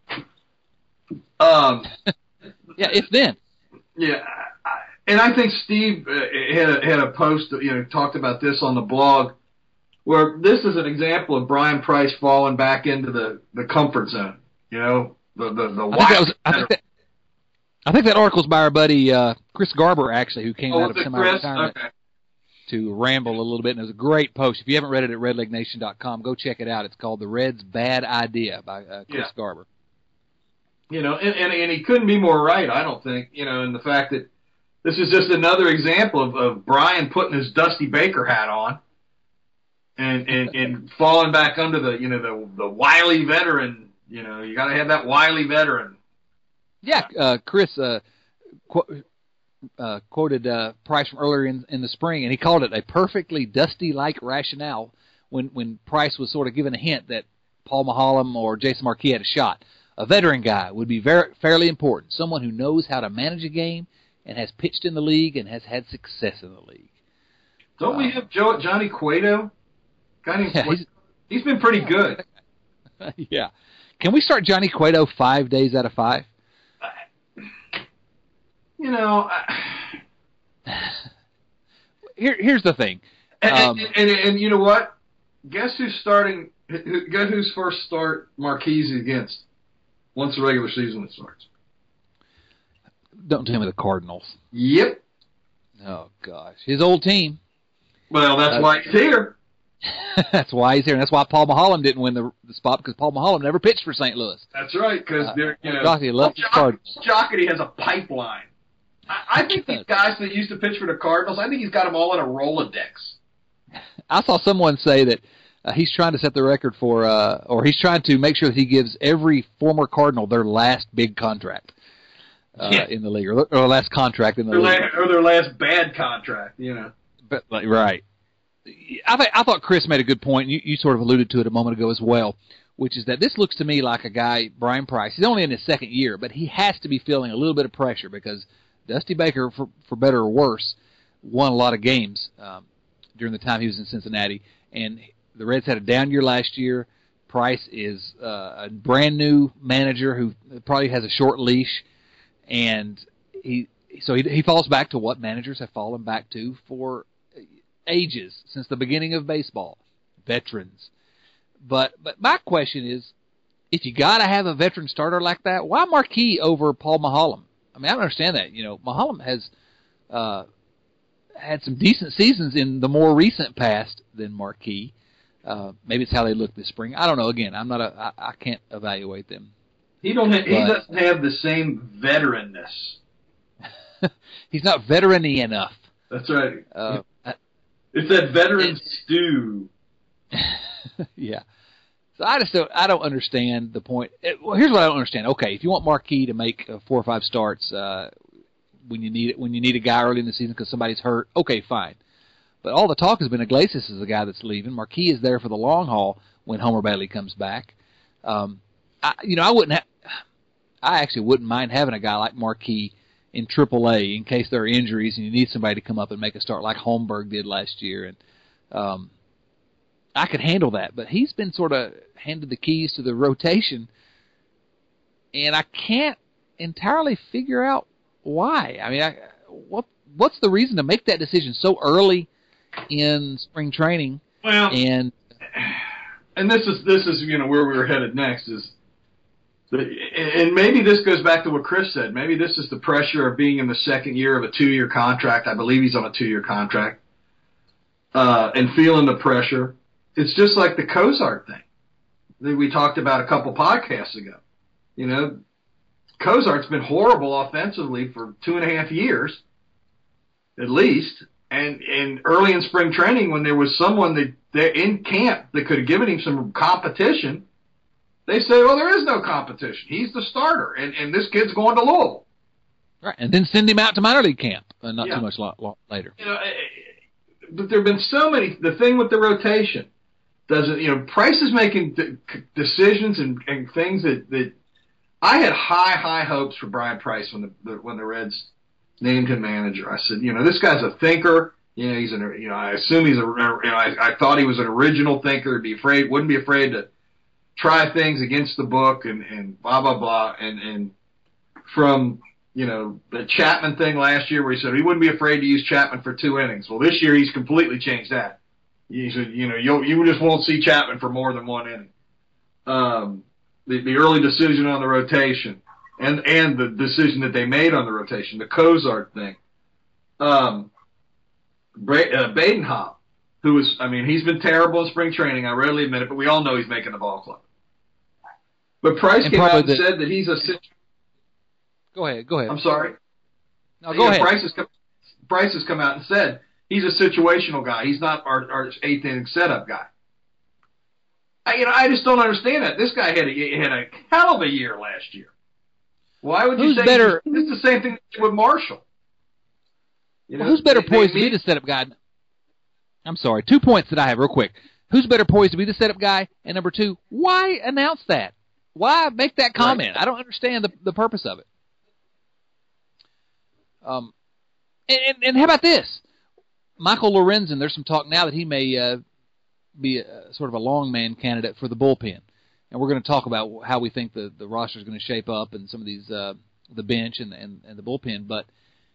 Um. Yeah, if then. Yeah, and I think Steve uh, had a, had a post, you know, talked about this on the blog where this is an example of Brian Price falling back into the, the comfort zone. You know, the the the. I think that was. I think that, I think that article's by our buddy uh, Chris Garber, actually, who came oh, out of semi-retirement okay. to ramble a little bit. And it was a great post. If you haven't read it at red leg nation dot com, go check it out. It's called "The Reds' Bad Idea" by uh, Chris yeah. Garber. You know, and, and and he couldn't be more right. I don't think. You know, in the fact that this is just another example of, of Brian putting his Dusty Baker hat on. And, and and falling back under the you know the the wily veteran, you know you got to have that wily veteran. Yeah, uh, Chris uh, qu- uh, quoted uh, Price from earlier in, in the spring, and he called it a perfectly Dusty-like rationale when when Price was sort of given a hint that Paul Maholm or Jason Marquis had a shot. A veteran guy would be very fairly important, someone who knows how to manage a game and has pitched in the league and has had success in the league. Don't uh, we have Joe, Johnny Cueto? Guy named yeah, Cueto. He's, he's been pretty good. Yeah. Can we start Johnny Cueto five days out of five? You know, I... Here, here's the thing. And, um, and, and, and you know what? Guess who's starting? Guess whose first start Marquis against once the regular season starts? Don't tell me the Cardinals. Yep. Oh gosh, his old team. Well, that's uh, why he's here. That's why he's here, and that's why Paul Maholm didn't win the, the spot, because Paul Maholm never pitched for Saint Louis. That's right, because uh, they're you know Jocketty Jocketty has a pipeline. I, I think these guys that used to pitch for the Cardinals, I think he's got them all in a Rolodex. I saw someone say that uh, he's trying to set the record for, uh, or he's trying to make sure that he gives every former Cardinal their last big contract uh, yeah. in the league, or, or their last contract in the their league, last, or their last bad contract. You know, but like, right. I th- I thought Chris made a good point. You, you sort of alluded to it a moment ago as well, which is that this looks to me like a guy, Brian Price. He's only in his second year, but he has to be feeling a little bit of pressure because Dusty Baker, for, for better or worse, won a lot of games um, during the time he was in Cincinnati. And the Reds had a down year last year. Price is uh, a brand-new manager who probably has a short leash. And he so he, he falls back to what managers have fallen back to for ages, since the beginning of baseball, veterans. But but my question is, if you got to have a veteran starter like that, why Marquis over Paul Maholm? I mean, I don't understand that. You know, Maholm has uh, had some decent seasons in the more recent past than Marquis. Uh, maybe it's how they look this spring. I don't know. Again, I'm not a. I, I can't evaluate them. He don't. Have, he doesn't have the same veteranness. He's not veteran-y enough. That's right. Uh, It's that veteran it, stew. Yeah. So I just don't, I don't understand the point. It, well, here's what I don't understand. Okay, if you want Marquis to make uh, four or five starts uh, when you need it, when you need a guy early in the season because somebody's hurt, okay, fine. But all the talk has been Iglesias is the guy that's leaving. Marquis is there for the long haul when Homer Bailey comes back. Um, I, you know, I wouldn't. Ha- I actually wouldn't mind having a guy like Marquis in triple A in case there are injuries and you need somebody to come up and make a start like Holmberg did last year. And um, I could handle that. But he's been sort of handed the keys to the rotation, and I can't entirely figure out why. I mean, I, what what's the reason to make that decision so early in spring training? Well, and and this is this is you know where we were headed next is. And maybe this goes back to what Chris said. Maybe this is the pressure of being in the second year of a two-year contract. I believe he's on a two-year contract. Uh, and feeling the pressure. It's just like the Cozart thing that we talked about a couple podcasts ago. You know, Cozart's been horrible offensively for two and a half years, at least. And, and early in spring training, when there was someone that, that in camp that could have given him some competition, they say, well, there is no competition. He's the starter, and, and this kid's going to Louisville. Right, and then send him out to minor league camp uh, not yeah. too much lo- lo- later. You know, but there have been so many. The thing with the rotation doesn't, you know, Price is making de- decisions and, and things that, that I had high, high hopes for Brian Price when the, the when the Reds named him manager. I said, you know, this guy's a thinker. You know, he's an, you know, I assume he's a, you know, I, I thought he was an original thinker. Be afraid, wouldn't be afraid to try things against the book and, and blah, blah, blah. And, and from, you know, the Chapman thing last year where he said he wouldn't be afraid to use Chapman for two innings. Well, this year he's completely changed that. You should, you know, you you just won't see Chapman for more than one inning. Um, the the early decision on the rotation, and and the decision that they made on the rotation, the Cozart thing. Um, Bra- uh, Badenhop, who is, I mean, he's been terrible in spring training. I readily admit it, but we all know he's making the ball club. But Price and came out and the, said that he's a. Go ahead. Go ahead. I'm sorry. No, go yeah, ahead. Price has come. Price has come out and said he's a situational guy. He's not our, our eighth inning setup guy. I, you know, I just don't understand that. This guy had a, had a hell of a year last year. Why would you who's say better? This is the same thing with Marshall. You know, well, who's better they, poised they to be the setup guy? I'm sorry. Two points that I have real quick. Who's better poised to be the setup guy? And number two, why announce that? Why make that comment? Right. I don't understand the the purpose of it. Um. And, and, and how about this? Michael Lorenzen, there's some talk now that he may uh, be a, sort of a long man candidate for the bullpen. And we're going to talk about how we think the, the roster is going to shape up and some of these, uh, the bench and, and, and the bullpen. But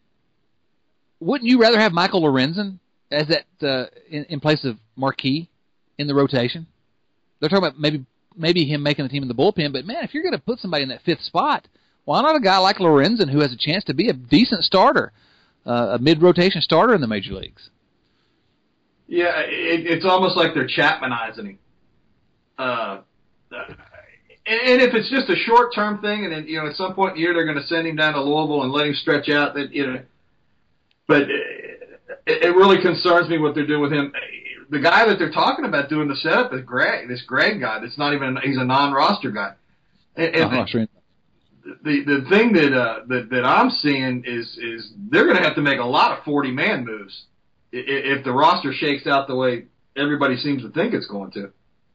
wouldn't you rather have Michael Lorenzen as that uh, in, in place of Marquis in the rotation? They're talking about maybe maybe him making the team in the bullpen. But, man, if you're going to put somebody in that fifth spot, why not a guy like Lorenzen who has a chance to be a decent starter? Uh, a mid-rotation starter in the major leagues. Yeah, it, it's almost like they're Chapmanizing him. Uh, and, and if it's just a short-term thing, and then you know at some point in the year they're going to send him down to Louisville and let him stretch out, that you know. But it, it really concerns me what they're doing with him. The guy that they're talking about doing the setup is Greg. This Greg guy. That's not even. He's a non-roster guy. And, and uh-huh, sure. The the thing that uh that, that I'm seeing is is they're going to have to make a lot of forty man moves if, if the roster shakes out the way everybody seems to think it's going to.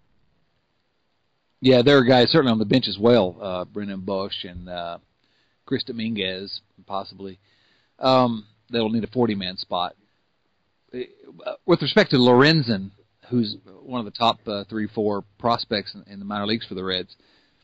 Yeah, there are guys certainly on the bench as well, uh, Brennan Bush and uh, Chris Dominguez possibly. Um, they'll need a forty man spot. With respect to Lorenzen, who's one of the top uh, three four prospects in, in the minor leagues for the Reds.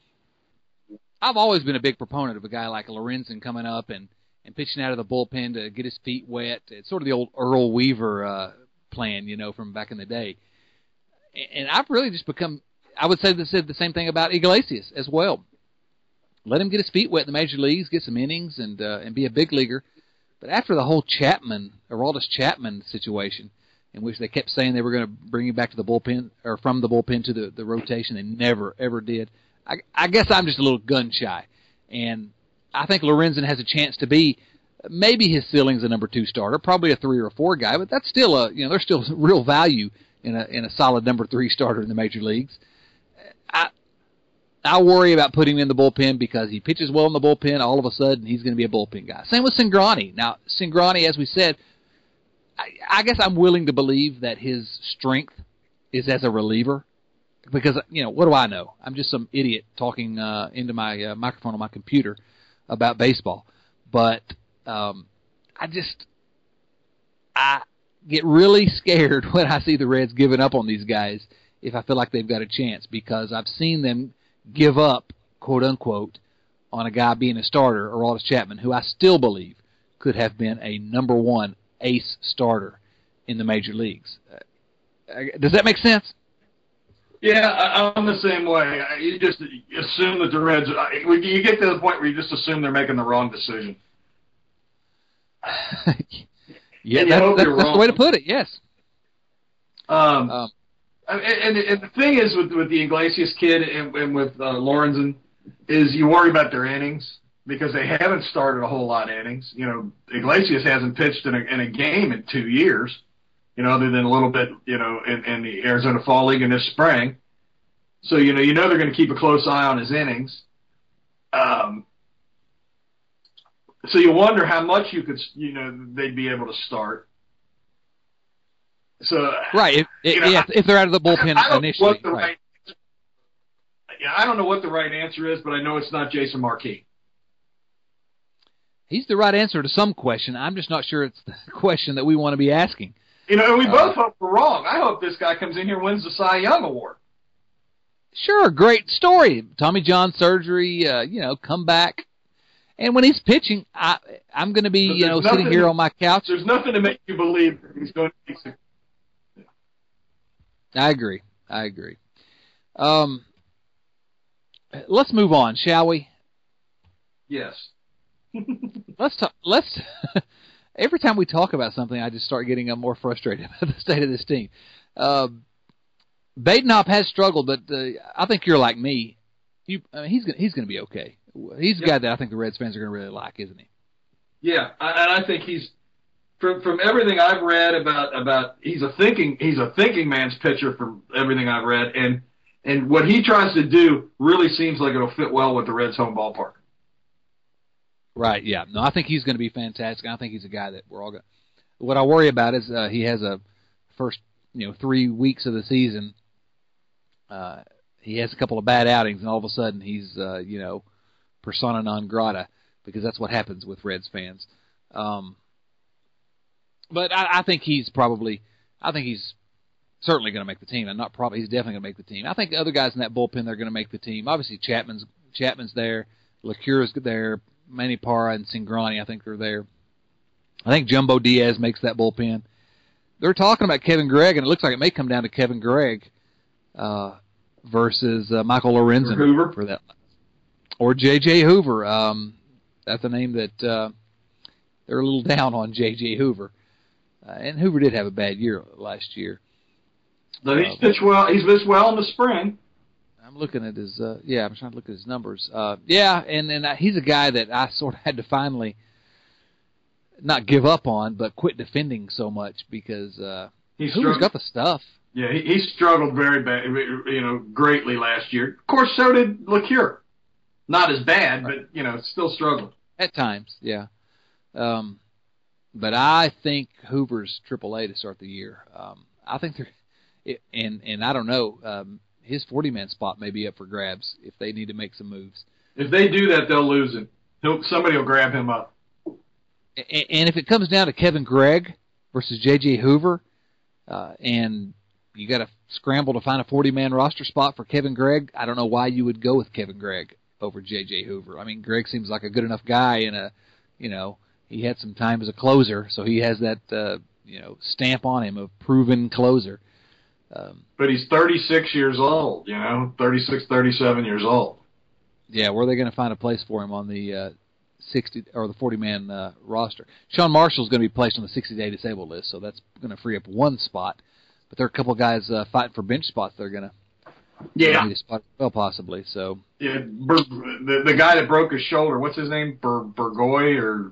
I've always been a big proponent of a guy like Lorenzen coming up and, and pitching out of the bullpen to get his feet wet. It's sort of the old Earl Weaver uh, plan, you know, from back in the day. And I've really just become, I would say this, said the same thing about Iglesias as well. Let him get his feet wet in the major leagues, get some innings, and uh, and be a big leaguer. But after the whole Chapman, Aroldis Chapman situation, in which they kept saying they were going to bring him back to the bullpen, or from the bullpen to the, the rotation, they never, ever did. I, I guess I'm just a little gun-shy, and I think Lorenzen has a chance to be maybe his ceiling's a number two starter, probably a three or a four guy, but that's still a you know there's still real value in a in a solid number three starter in the major leagues. I I worry about putting him in the bullpen because he pitches well in the bullpen. All of a sudden, he's going to be a bullpen guy. Same with Cingrani. Now, Cingrani, as we said, I, I guess I'm willing to believe that his strength is as a reliever. Because, you know, what do I know? I'm just some idiot talking uh, into my uh, microphone on my computer about baseball. But um, I just, I get really scared when I see the Reds giving up on these guys if I feel like they've got a chance. Because I've seen them give up, quote unquote, on a guy being a starter, Aroldis Chapman, who I still believe could have been a number one ace starter in the major leagues. Uh, does that make sense? Yeah, I, I'm the same way. You just assume that the Reds, you get to the point where you just assume they're making the wrong decision. yeah, that's, that's, that's the way to put it, yes. Um, um, and, and the thing is with, with the Iglesias kid and, and with uh, Lorenzen is you worry about their innings because they haven't started a whole lot of innings. You know, Iglesias hasn't pitched in a, in a game in two years. You know, other than a little bit, you know, in, in the Arizona Fall League in this spring. So, you know, you know they're going to keep a close eye on his innings. Um, so you wonder how much you could, you know, they'd be able to start. So right, if, you know, if, if they're out of the bullpen I, I initially. The right. right, yeah, I don't know what the right answer is, but I know it's not Jason Marquis. He's the right answer to some question. I'm just not sure it's the question that we want to be asking. You know, and we uh, both hope we're wrong. I hope this guy comes in here and wins the Cy Young Award. Sure, great story. Tommy John surgery, uh, you know, come back. And when he's pitching, I, I'm going to be, you know, sitting here on my couch. There's nothing to make you believe that he's going to be I agree. I agree. Um, let's move on, shall we? Yes. let's talk. Let's. Every time we talk about something, I just start getting uh, more frustrated about the state of this team. Uh, Badenhop has struggled, but uh, I think you're like me. You, I mean, he's gonna, he's going to be okay. He's a yep. guy that I think the Reds fans are going to really like, isn't he? Yeah, and I think he's from from everything I've read about about he's a thinking he's a thinking man's pitcher from everything I've read, and and what he tries to do really seems like it'll fit well with the Reds' home ballpark. Right. Yeah. No, I think he's going to be fantastic. I think he's a guy that we're all going. What I worry about is uh, he has a first you know three weeks of the season. Uh, he has a couple of bad outings, and all of a sudden he's uh, you know persona non grata, because that's what happens with Reds fans. Um, but I, I think he's probably, I think he's certainly going to make the team. And not probably, he's definitely going to make the team. I think the other guys in that bullpen, they're going to make the team. Obviously, Chapman's Chapman's there, LeCure's there, Manny Parra and Cingrani, I think they're there. I think Jumbo Diaz makes that bullpen. They're talking about Kevin Gregg, and it looks like it may come down to Kevin Gregg uh, versus uh, Michael Lorenzen Hoover for that, or J J Hoover. Um, That's a name that uh, they're a little down on, J J Hoover. Uh, and Hoover did have a bad year last year. No, he's uh, pitched well. He's pitched well in the spring. I'm looking at his, uh, yeah, I'm trying to look at his numbers. Uh, yeah, and, and uh, he's a guy that I sort of had to finally not give up on, but quit defending so much because uh, he's Hoover's got the stuff. Yeah, he, he struggled very bad, you know, greatly last year. Of course, so did LeCure. Not as bad, but, you know, still struggled. At times, yeah. Um, but I think Hoover's triple A to start the year. Um, I think they're – and and I don't know, um, his forty-man spot may be up for grabs if they need to make some moves. If they do that, they'll lose him. He'll, somebody will grab him up. And, and if it comes down to Kevin Gregg versus J J Hoover, uh, and you got to scramble to find a forty-man roster spot for Kevin Gregg, I don't know why you would go with Kevin Gregg over J J Hoover. I mean, Gregg seems like a good enough guy, and a, you know, he had some time as a closer, so he has that, uh, you know, stamp on him of proven closer. Um, but he's thirty-six years old, you know, thirty-six, thirty-seven years old. Yeah, where are they going to find a place for him on the uh, sixty or the forty-man uh, roster? Sean Marshall's going to be placed on the sixty-day disabled list, so that's going to free up one spot. But there are a couple of guys uh, fighting for bench spots that are going to yeah, need a spot well, possibly. So yeah, Ber, the the guy that broke his shoulder, what's his name, Ber, Burgoy or?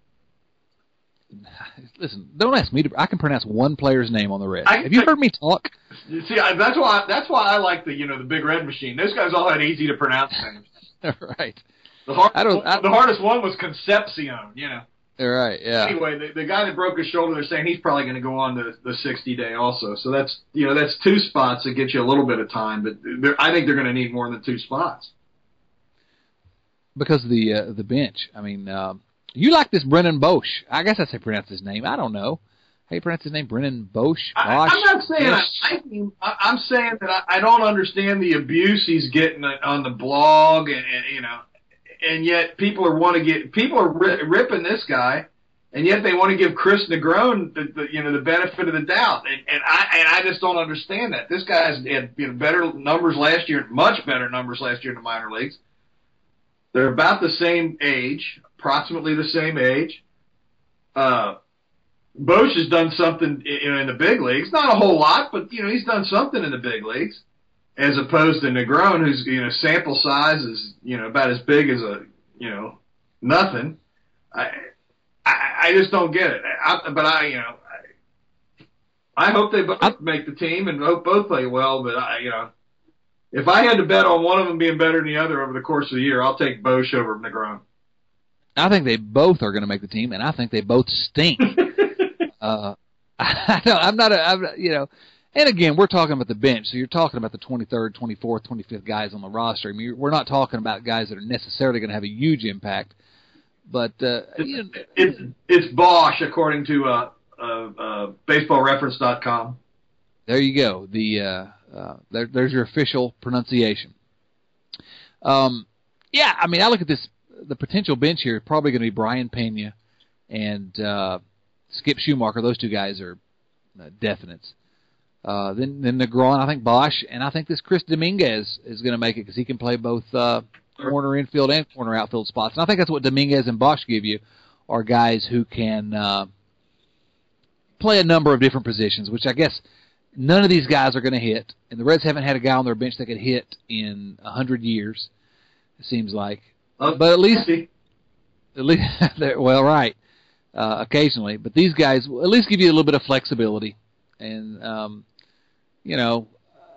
Listen, don't ask me to. I can pronounce one player's name on the Reds. I, Have you heard me talk? See, I, that's why that's why I like the you know the Big Red Machine. Those guys all had easy to pronounce names. Right. The hard, I don't, I, the hardest one was Concepcion. You know. Right. Yeah. Anyway, the, the guy that broke his shoulder, they're saying he's probably going to go on the the sixty day also. So that's you know that's two spots that get you a little bit of time, but I think they're going to need more than two spots because of the uh, the bench. I mean. Um, You like this Brennan Bosch. I guess that's how you pronounce his name. I don't know. How you pronounce his name? Brennan Bosch? I, I'm not saying I, I, I'm saying that I, I don't understand the abuse he's getting on the blog, and, and you know, and yet people are want to get people are ri- ripping this guy, and yet they want to give Chris Negron the, the you know the benefit of the doubt, and, and I and I just don't understand that. This guy has had you know, better numbers last year, much better numbers last year in the minor leagues. They're about the same age. Approximately the same age. Uh, Bosch has done something you know, in the big leagues. Not a whole lot, but you know he's done something in the big leagues, as opposed to Negron, whose you know sample size is you know about as big as a you know nothing. I I, I just don't get it. I, but I you know I, I hope they both make the team and hope both play well. But I you know if I had to bet on one of them being better than the other over the course of the year, I'll take Bosch over Negron. I think they both are going to make the team, and I think they both stink. uh, I don't, I'm not, a, I'm, you know, and again, we're talking about the bench, so you're talking about the twenty-third, twenty-fourth, twenty-fifth guys on the roster. I mean, we're not talking about guys that are necessarily going to have a huge impact. But uh, it's, you know, it's it's Bosch, according to uh, uh, uh, baseball reference dot com. There you go. The uh, uh, there, there's your official pronunciation. Um, yeah, I mean, I look at this. The potential bench here is probably going to be Brian Pena and uh, Skip Schumacher. Those two guys are uh, definites. Uh, then then Negron, I think Bosch, and I think this Chris Dominguez is going to make it because he can play both uh, corner infield and corner outfield spots. And I think that's what Dominguez and Bosch give you, are guys who can uh, play a number of different positions, which I guess none of these guys are going to hit. And the Reds haven't had a guy on their bench that could hit in a hundred years, it seems like. Uh, but at least, at least, well, right, uh, occasionally. But these guys will at least give you a little bit of flexibility. And, um, you know,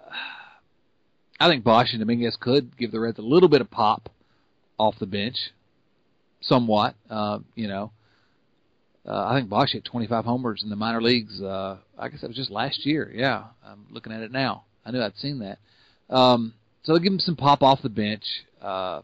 I think Bosch and Dominguez could give the Reds a little bit of pop off the bench, somewhat. Uh, you know, uh, I think Bosch hit twenty-five homers in the minor leagues. Uh, I guess that was just last year. Yeah, I'm looking at it now. I knew I'd seen that. Um, so they'll give him some pop off the bench. Uh,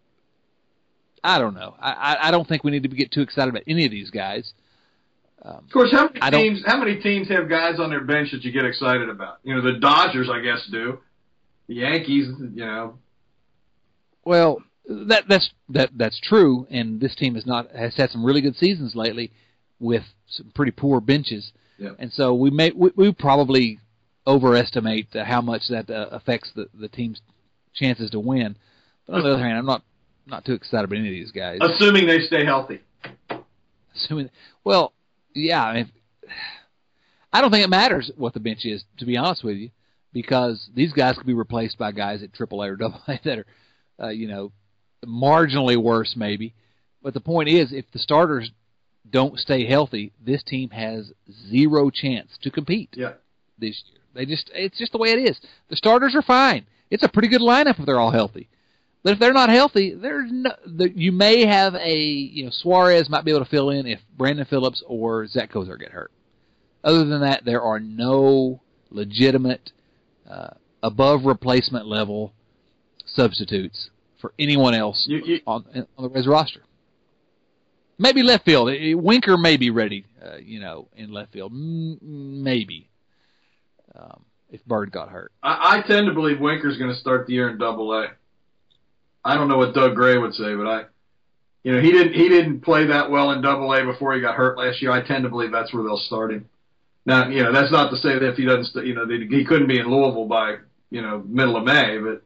I don't know. I, I, I don't think we need to get too excited about any of these guys. Um, of course, how many teams? How many teams have guys on their bench that you get excited about? You know, the Dodgers, I guess, do. The Yankees, you know. Well, that that's that that's true, and this team has not has had some really good seasons lately with some pretty poor benches, yeah. And so we may we, we probably overestimate uh, how much that uh, affects the the team's chances to win. But on the other hand, I'm not not too excited about any of these guys. Assuming they stay healthy. Assuming, well. Yeah, I mean, I don't think it matters what the bench is, to be honest with you, because these guys could be replaced by guys at triple A or double A that are, uh, you know, marginally worse maybe. But the point is, if the starters don't stay healthy, this team has zero chance to compete yeah. this year. They just it's just the way it is. The starters are fine. It's a pretty good lineup if they're all healthy. But if they're not healthy, there's no, you may have a, you know, Suarez might be able to fill in if Brandon Phillips or Zach Kozar get hurt. Other than that, there are no legitimate, uh, above replacement level substitutes for anyone else you, you, on, on the Reds roster. Maybe left field. Winker may be ready, uh, you know, in left field. M- maybe. Um, if Bird got hurt. I, I tend to believe Winker's going to start the year in double A. I don't know what Doug Gray would say, but I, you know, he didn't he didn't play that well in Double A before he got hurt last year. I tend to believe that's where they'll start him. Now, you know, that's not to say that if he doesn't, st- you know, that he couldn't be in Louisville by, you know, middle of May, but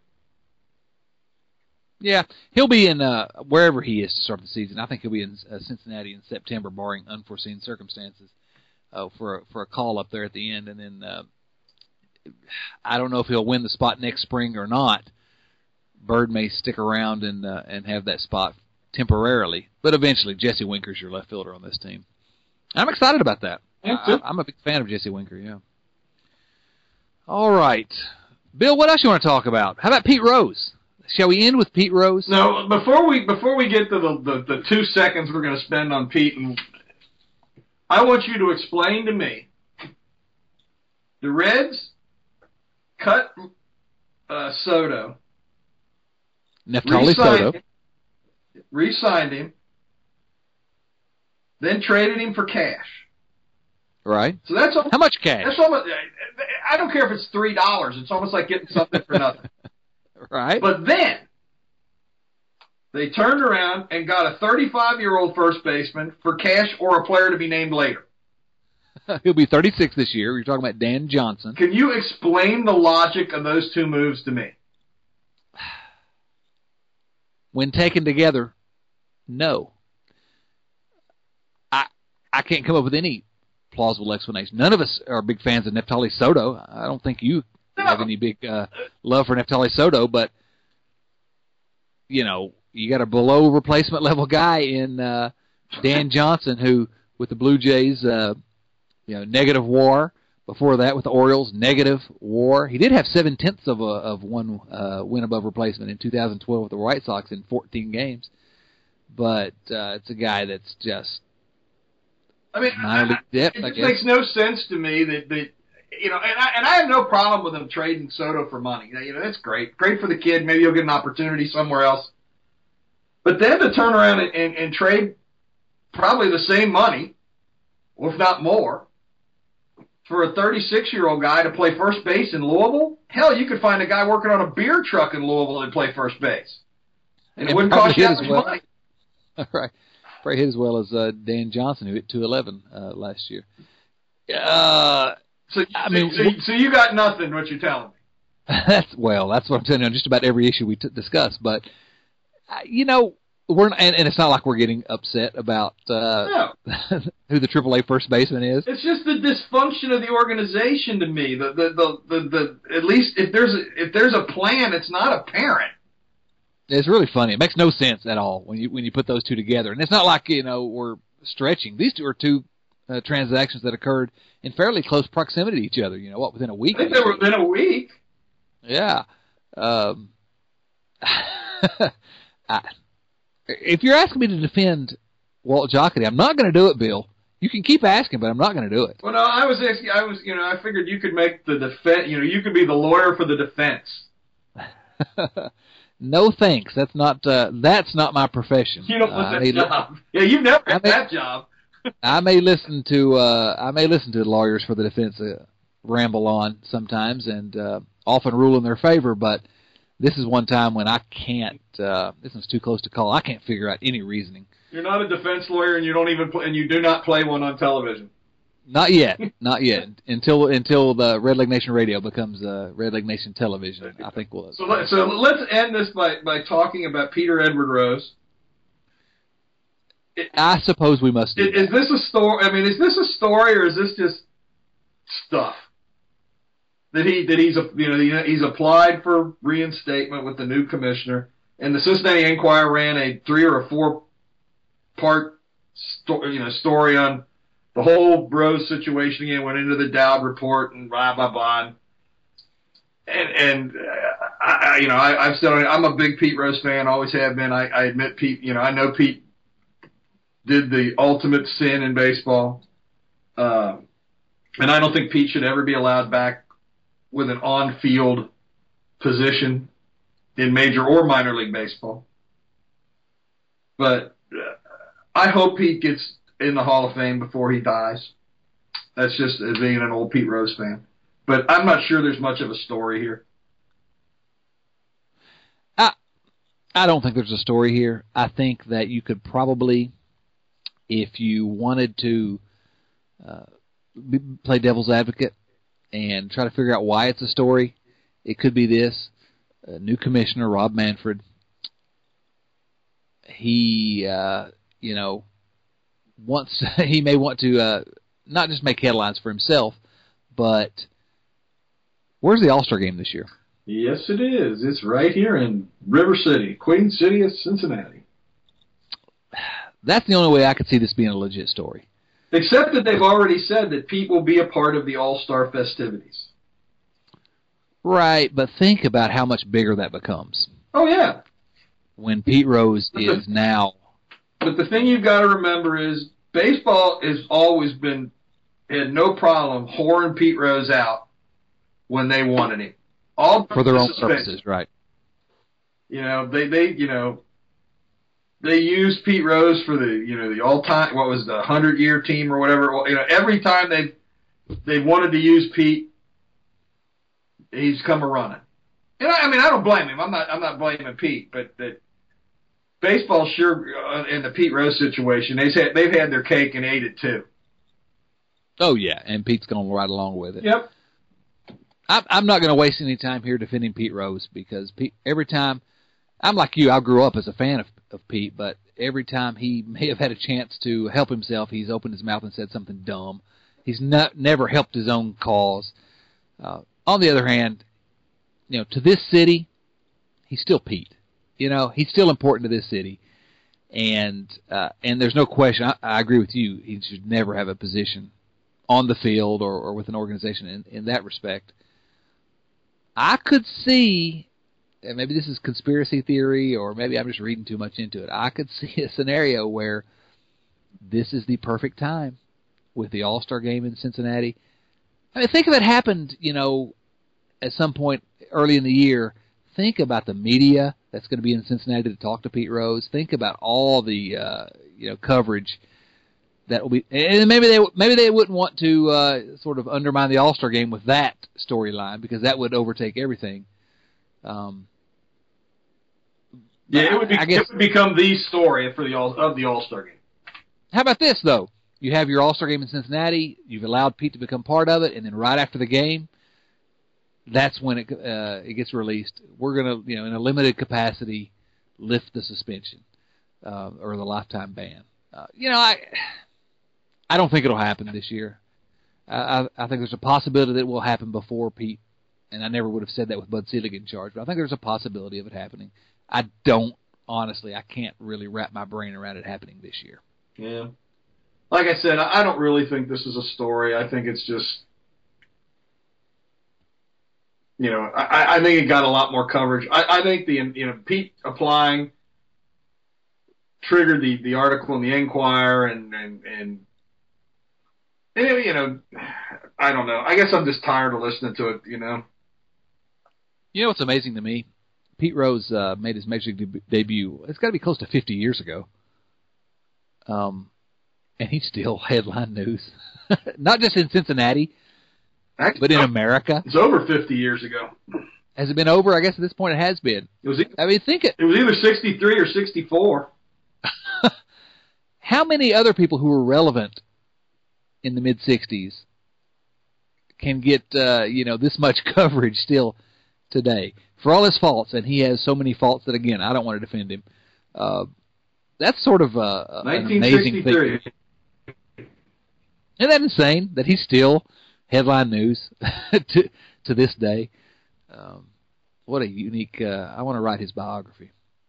yeah, he'll be in uh, wherever he is to start the season. I think he'll be in uh, Cincinnati in September, barring unforeseen circumstances, uh, for a, for a call up there at the end, and then uh, I don't know if he'll win the spot next spring or not. Bird may stick around and uh, and have that spot temporarily, but eventually Jesse Winker's your left fielder on this team. I'm excited about that. I, I'm a big fan of Jesse Winker, yeah. All right. Bill, what else you want to talk about? How about Pete Rose? Shall we end with Pete Rose? No, before we before we get to the, the, the two seconds we're going to spend on Pete, and I want you to explain to me, the Reds cut uh, Soto, Neftali Soto. Him, re-signed him, then traded him for cash. Right. So that's almost, how much cash? That's almost. I don't care if it's three dollars. It's almost like getting something for nothing. Right. But then they turned around and got a thirty-five-year-old first baseman for cash or a player to be named later. He'll be thirty-six this year. You're talking about Dan Johnson. Can you explain the logic of those two moves to me? When taken together, no. I I can't come up with any plausible explanation. None of us are big fans of Neftali Soto. I don't think you no. have any big uh, love for Neftali Soto, but you know, you got a below replacement level guy in uh, Dan Johnson, who with the Blue Jays, uh, you know, negative WAR. Before that, with the Orioles, negative WAR. He did have seven tenths of a of one uh, win above replacement in two thousand twelve with the White Sox in fourteen games, but uh, it's a guy that's just. I mean, minor league depth, it I just guess. makes no sense to me that, that you know, and I and I have no problem with them trading Soto for money. You know, that's great, great for the kid. Maybe he'll get an opportunity somewhere else. But then to turn around and, and, and trade probably the same money, or if not more, for a thirty-six-year-old guy to play first base in Louisville? Hell, you could find a guy working on a beer truck in Louisville and play first base. And it, it wouldn't cost you that much well. money. Right. Probably hit as well as uh, Dan Johnson, who hit two eleven uh, last year. Uh, So, I mean, so, so you got nothing. What you're telling me? That's well, that's what I'm telling you on just about every issue we t- discuss. But uh, you know, we're not, and, and it's not like we're getting upset about uh, No. who the triple A first baseman is. It's just the dysfunction of the organization to me. The the the the, the at least if there's a, if there's a plan, it's not apparent. It's really funny. It makes no sense at all when you when you put those two together. And it's not like you know we're stretching. These two are two uh, transactions that occurred in fairly close proximity to each other. You know what? Within a week. I think they were within a week. Yeah. Um, I, if you're asking me to defend Walt Jocketty, I'm not going to do it, Bill. You can keep asking, but I'm not going to do it. Well, no, I was asking. I was, you know, I figured you could make the defense. You know, you could be the lawyer for the defense. No thanks. That's not. Uh, that's not my profession. You don't uh, want that may, job. Yeah, you've never had I may, that job. I may listen to. Uh, I may listen to lawyers for the defense uh, ramble on sometimes, and uh, often rule in their favor. But this is one time when I can't. Uh, this is too close to call. I can't figure out any reasoning. You're not a defense lawyer, and you don't even play, and you do not play one on television. Not yet, not yet. Until until the Red Leg Nation Radio becomes uh, Red Leg Nation Television, I think we'll. So let, so let's end this by by talking about Peter Edward Rose. It, I suppose we must. Do is, is this a story? I mean, is this a story or is this just stuff that he that he's a you know he's applied for reinstatement with the new commissioner, and the Cincinnati Enquirer ran a three or a four part sto- you know story on the whole Rose situation again, went into the Dowd report and blah blah blah. And and uh, I, you know I, I've said I'm a big Pete Rose fan, always have been. I, I admit Pete, you know I know Pete did the ultimate sin in baseball, uh, and I don't think Pete should ever be allowed back with an on-field position in major or minor league baseball. But uh, I hope Pete gets in the Hall of Fame before he dies. That's just as being an old Pete Rose fan. But I'm not sure there's much of a story here. I I don't think there's a story here. I think that you could probably, if you wanted to uh, be, play devil's advocate and try to figure out why it's a story, it could be this. Uh, new commissioner, Rob Manfred, he, uh, you know, wants he may want to uh, not just make headlines for himself, but where's the All-Star game this year? Yes, it is. It's right here in River City, Queen City of Cincinnati. That's the only way I could see this being a legit story. Except that they've already said that Pete will be a part of the All-Star festivities. Right, but think about how much bigger that becomes. Oh, yeah. When Pete Rose is now... But the thing you've got to remember is baseball has always been, had no problem whoring Pete Rose out when they wanted him. All for their own purposes, right. You know, they, they, you know, they used Pete Rose for the, you know, the all-time, what was the hundred-year team or whatever. You know, every time they they wanted to use Pete, he's come a running. And I, I mean, I don't blame him. I'm not, I'm not blaming Pete, but that baseball sure uh, in the Pete Rose situation, they've had they've had their cake and ate it too. Oh yeah, and Pete's going to ride along with it. Yep. I'm, I'm not going to waste any time here defending Pete Rose because Pete, every time, I'm like you, I grew up as a fan of, of Pete, but every time he may have had a chance to help himself, he's opened his mouth and said something dumb. He's not never helped his own cause. Uh, on the other hand, you know, to this city, he's still Pete. You know, he's still important to this city, and uh, and there's no question. I, I agree with you. He should never have a position on the field or, or with an organization in, in that respect. I could see, and maybe this is conspiracy theory, or maybe I'm just reading too much into it. I could see a scenario where this is the perfect time with the All-Star game in Cincinnati. I mean, think if it happened, you know, at some point early in the year. Think about the media that's going to be in Cincinnati to talk to Pete Rose. Think about all the uh, you know coverage that will be, and maybe they maybe they wouldn't want to uh, sort of undermine the All-Star game with that storyline because that would overtake everything. Um, yeah, it would, be, I guess, it would become the story for the all, of the All-Star game. How about this though? you have your All-Star game in Cincinnati, you've allowed Pete to become part of it, and then right after the game, that's when it uh, it gets released. We're going to, you know, in a limited capacity, lift the suspension uh, or the lifetime ban. Uh, you know, I I don't think it'll happen this year. I, I think there's a possibility that it will happen before Pete, and I never would have said that with Bud Selig in charge, but I think there's a possibility of it happening. I don't, honestly, I can't really wrap my brain around it happening this year. Yeah. Like I said, I don't really think this is a story. I think it's just, you know, I, I think it got a lot more coverage. I, I think the, you know, Pete applying triggered the, the article in the Enquirer and, and, and, you know, I don't know. I guess I'm just tired of listening to it, you know. You know what's amazing to me? Pete Rose uh, made his Major League de- debut. It's got to be close to fifty years ago. Um, and he's still headline news. Not just in Cincinnati, Actually, but in America. It's over fifty years ago. Has it been over? I guess at this point it has been. It was. I mean, think it. It was either sixty-three or sixty-four. How many other people who were relevant in the mid-sixties can get, uh, you know, this much coverage still today? For all his faults, and he has so many faults that, again, I don't want to defend him. Uh, that's sort of uh, an amazing thing. Isn't that insane that he's still headline news to to this day? Um, what a unique... Uh, I want to write his biography.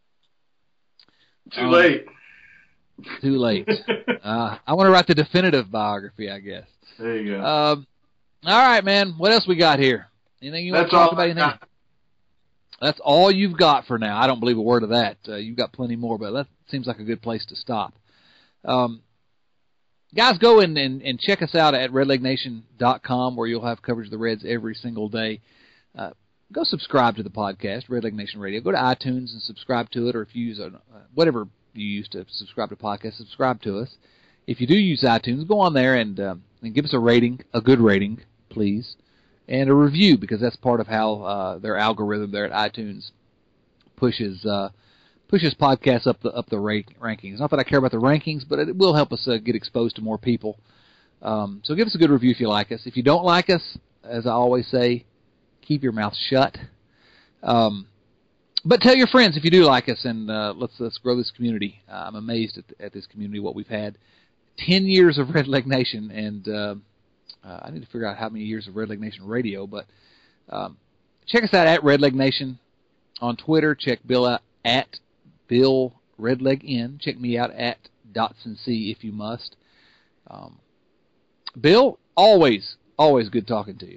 Too um, late. Too late. uh, I want to write the definitive biography, I guess. There you go. Um, all right, man. What else we got here? Anything you want That's to talk all about? Anything? That's all you've got for now. I don't believe a word of that. Uh, you've got plenty more, but that seems like a good place to stop. Um, guys, go in and, and check us out at red leg nation dot com, where you'll have coverage of the Reds every single day. Uh, go subscribe to the podcast, Red Leg Nation Radio. Go to iTunes and subscribe to it, or if you use a, uh, whatever you use to subscribe to podcasts, subscribe to us. If you do use iTunes, go on there and, um, and give us a rating, a good rating, please, and a review, because that's part of how uh, their algorithm there at iTunes pushes uh, pushes podcasts up the up the rank, rankings. Not that I care about the rankings, but it will help us uh, get exposed to more people. Um, so give us a good review if you like us. If you don't like us, as I always say, keep your mouth shut. Um, But tell your friends if you do like us, and uh, let's let's grow this community. Uh, I'm amazed at, at this community, what we've had. Ten years of Red Leg Nation, and uh, uh, I need to figure out how many years of Red Leg Nation radio. But um, check us out at Red Leg Nation on Twitter. Check Bill out at Bill Redleg N. Check me out at Dotson C if you must. Um, Bill, always, always good talking to you.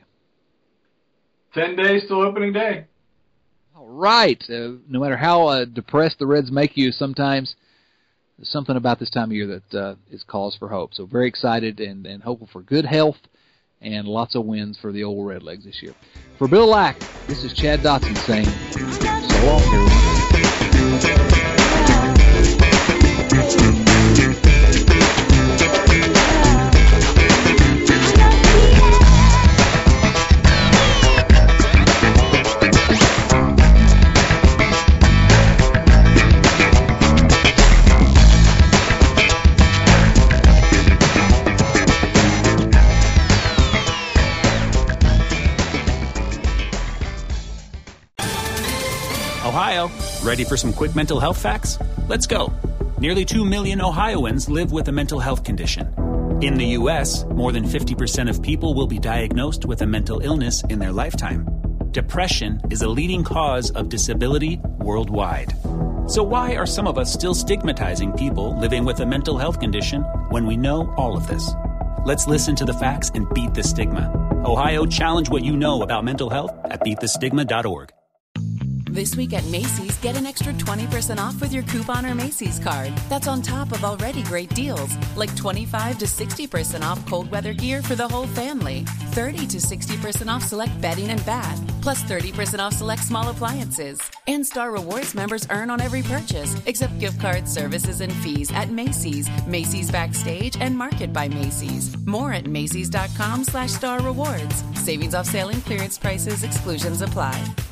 Ten days till opening day. All right. Uh, no matter how uh, depressed the Reds make you sometimes, there's something about this time of year that uh, is cause for hope. So very excited and, and hopeful for good health and lots of wins for the old Redlegs this year. For Bill Lack, this is Chad Dotson saying, so long, everyone. Ohio, ready for some quick mental health facts? Let's go. Nearly two million Ohioans live with a mental health condition. In the U S, more than fifty percent of people will be diagnosed with a mental illness in their lifetime. Depression is a leading cause of disability worldwide. So why are some of us still stigmatizing people living with a mental health condition when we know all of this? Let's listen to the facts and beat the stigma. Ohio, challenge what you know about mental health at beat the stigma dot org. This week at Macy's, get an extra twenty percent off with your coupon or Macy's card. That's on top of already great deals, like twenty-five to sixty percent off cold weather gear for the whole family, thirty to sixty percent off select bedding and bath, plus thirty percent off select small appliances. And Star Rewards members earn on every purchase, except gift cards, services, and fees at Macy's, Macy's Backstage, and Market by Macy's. More at Macy's dot com slash Star Rewards. Savings off sale and clearance prices, exclusions apply.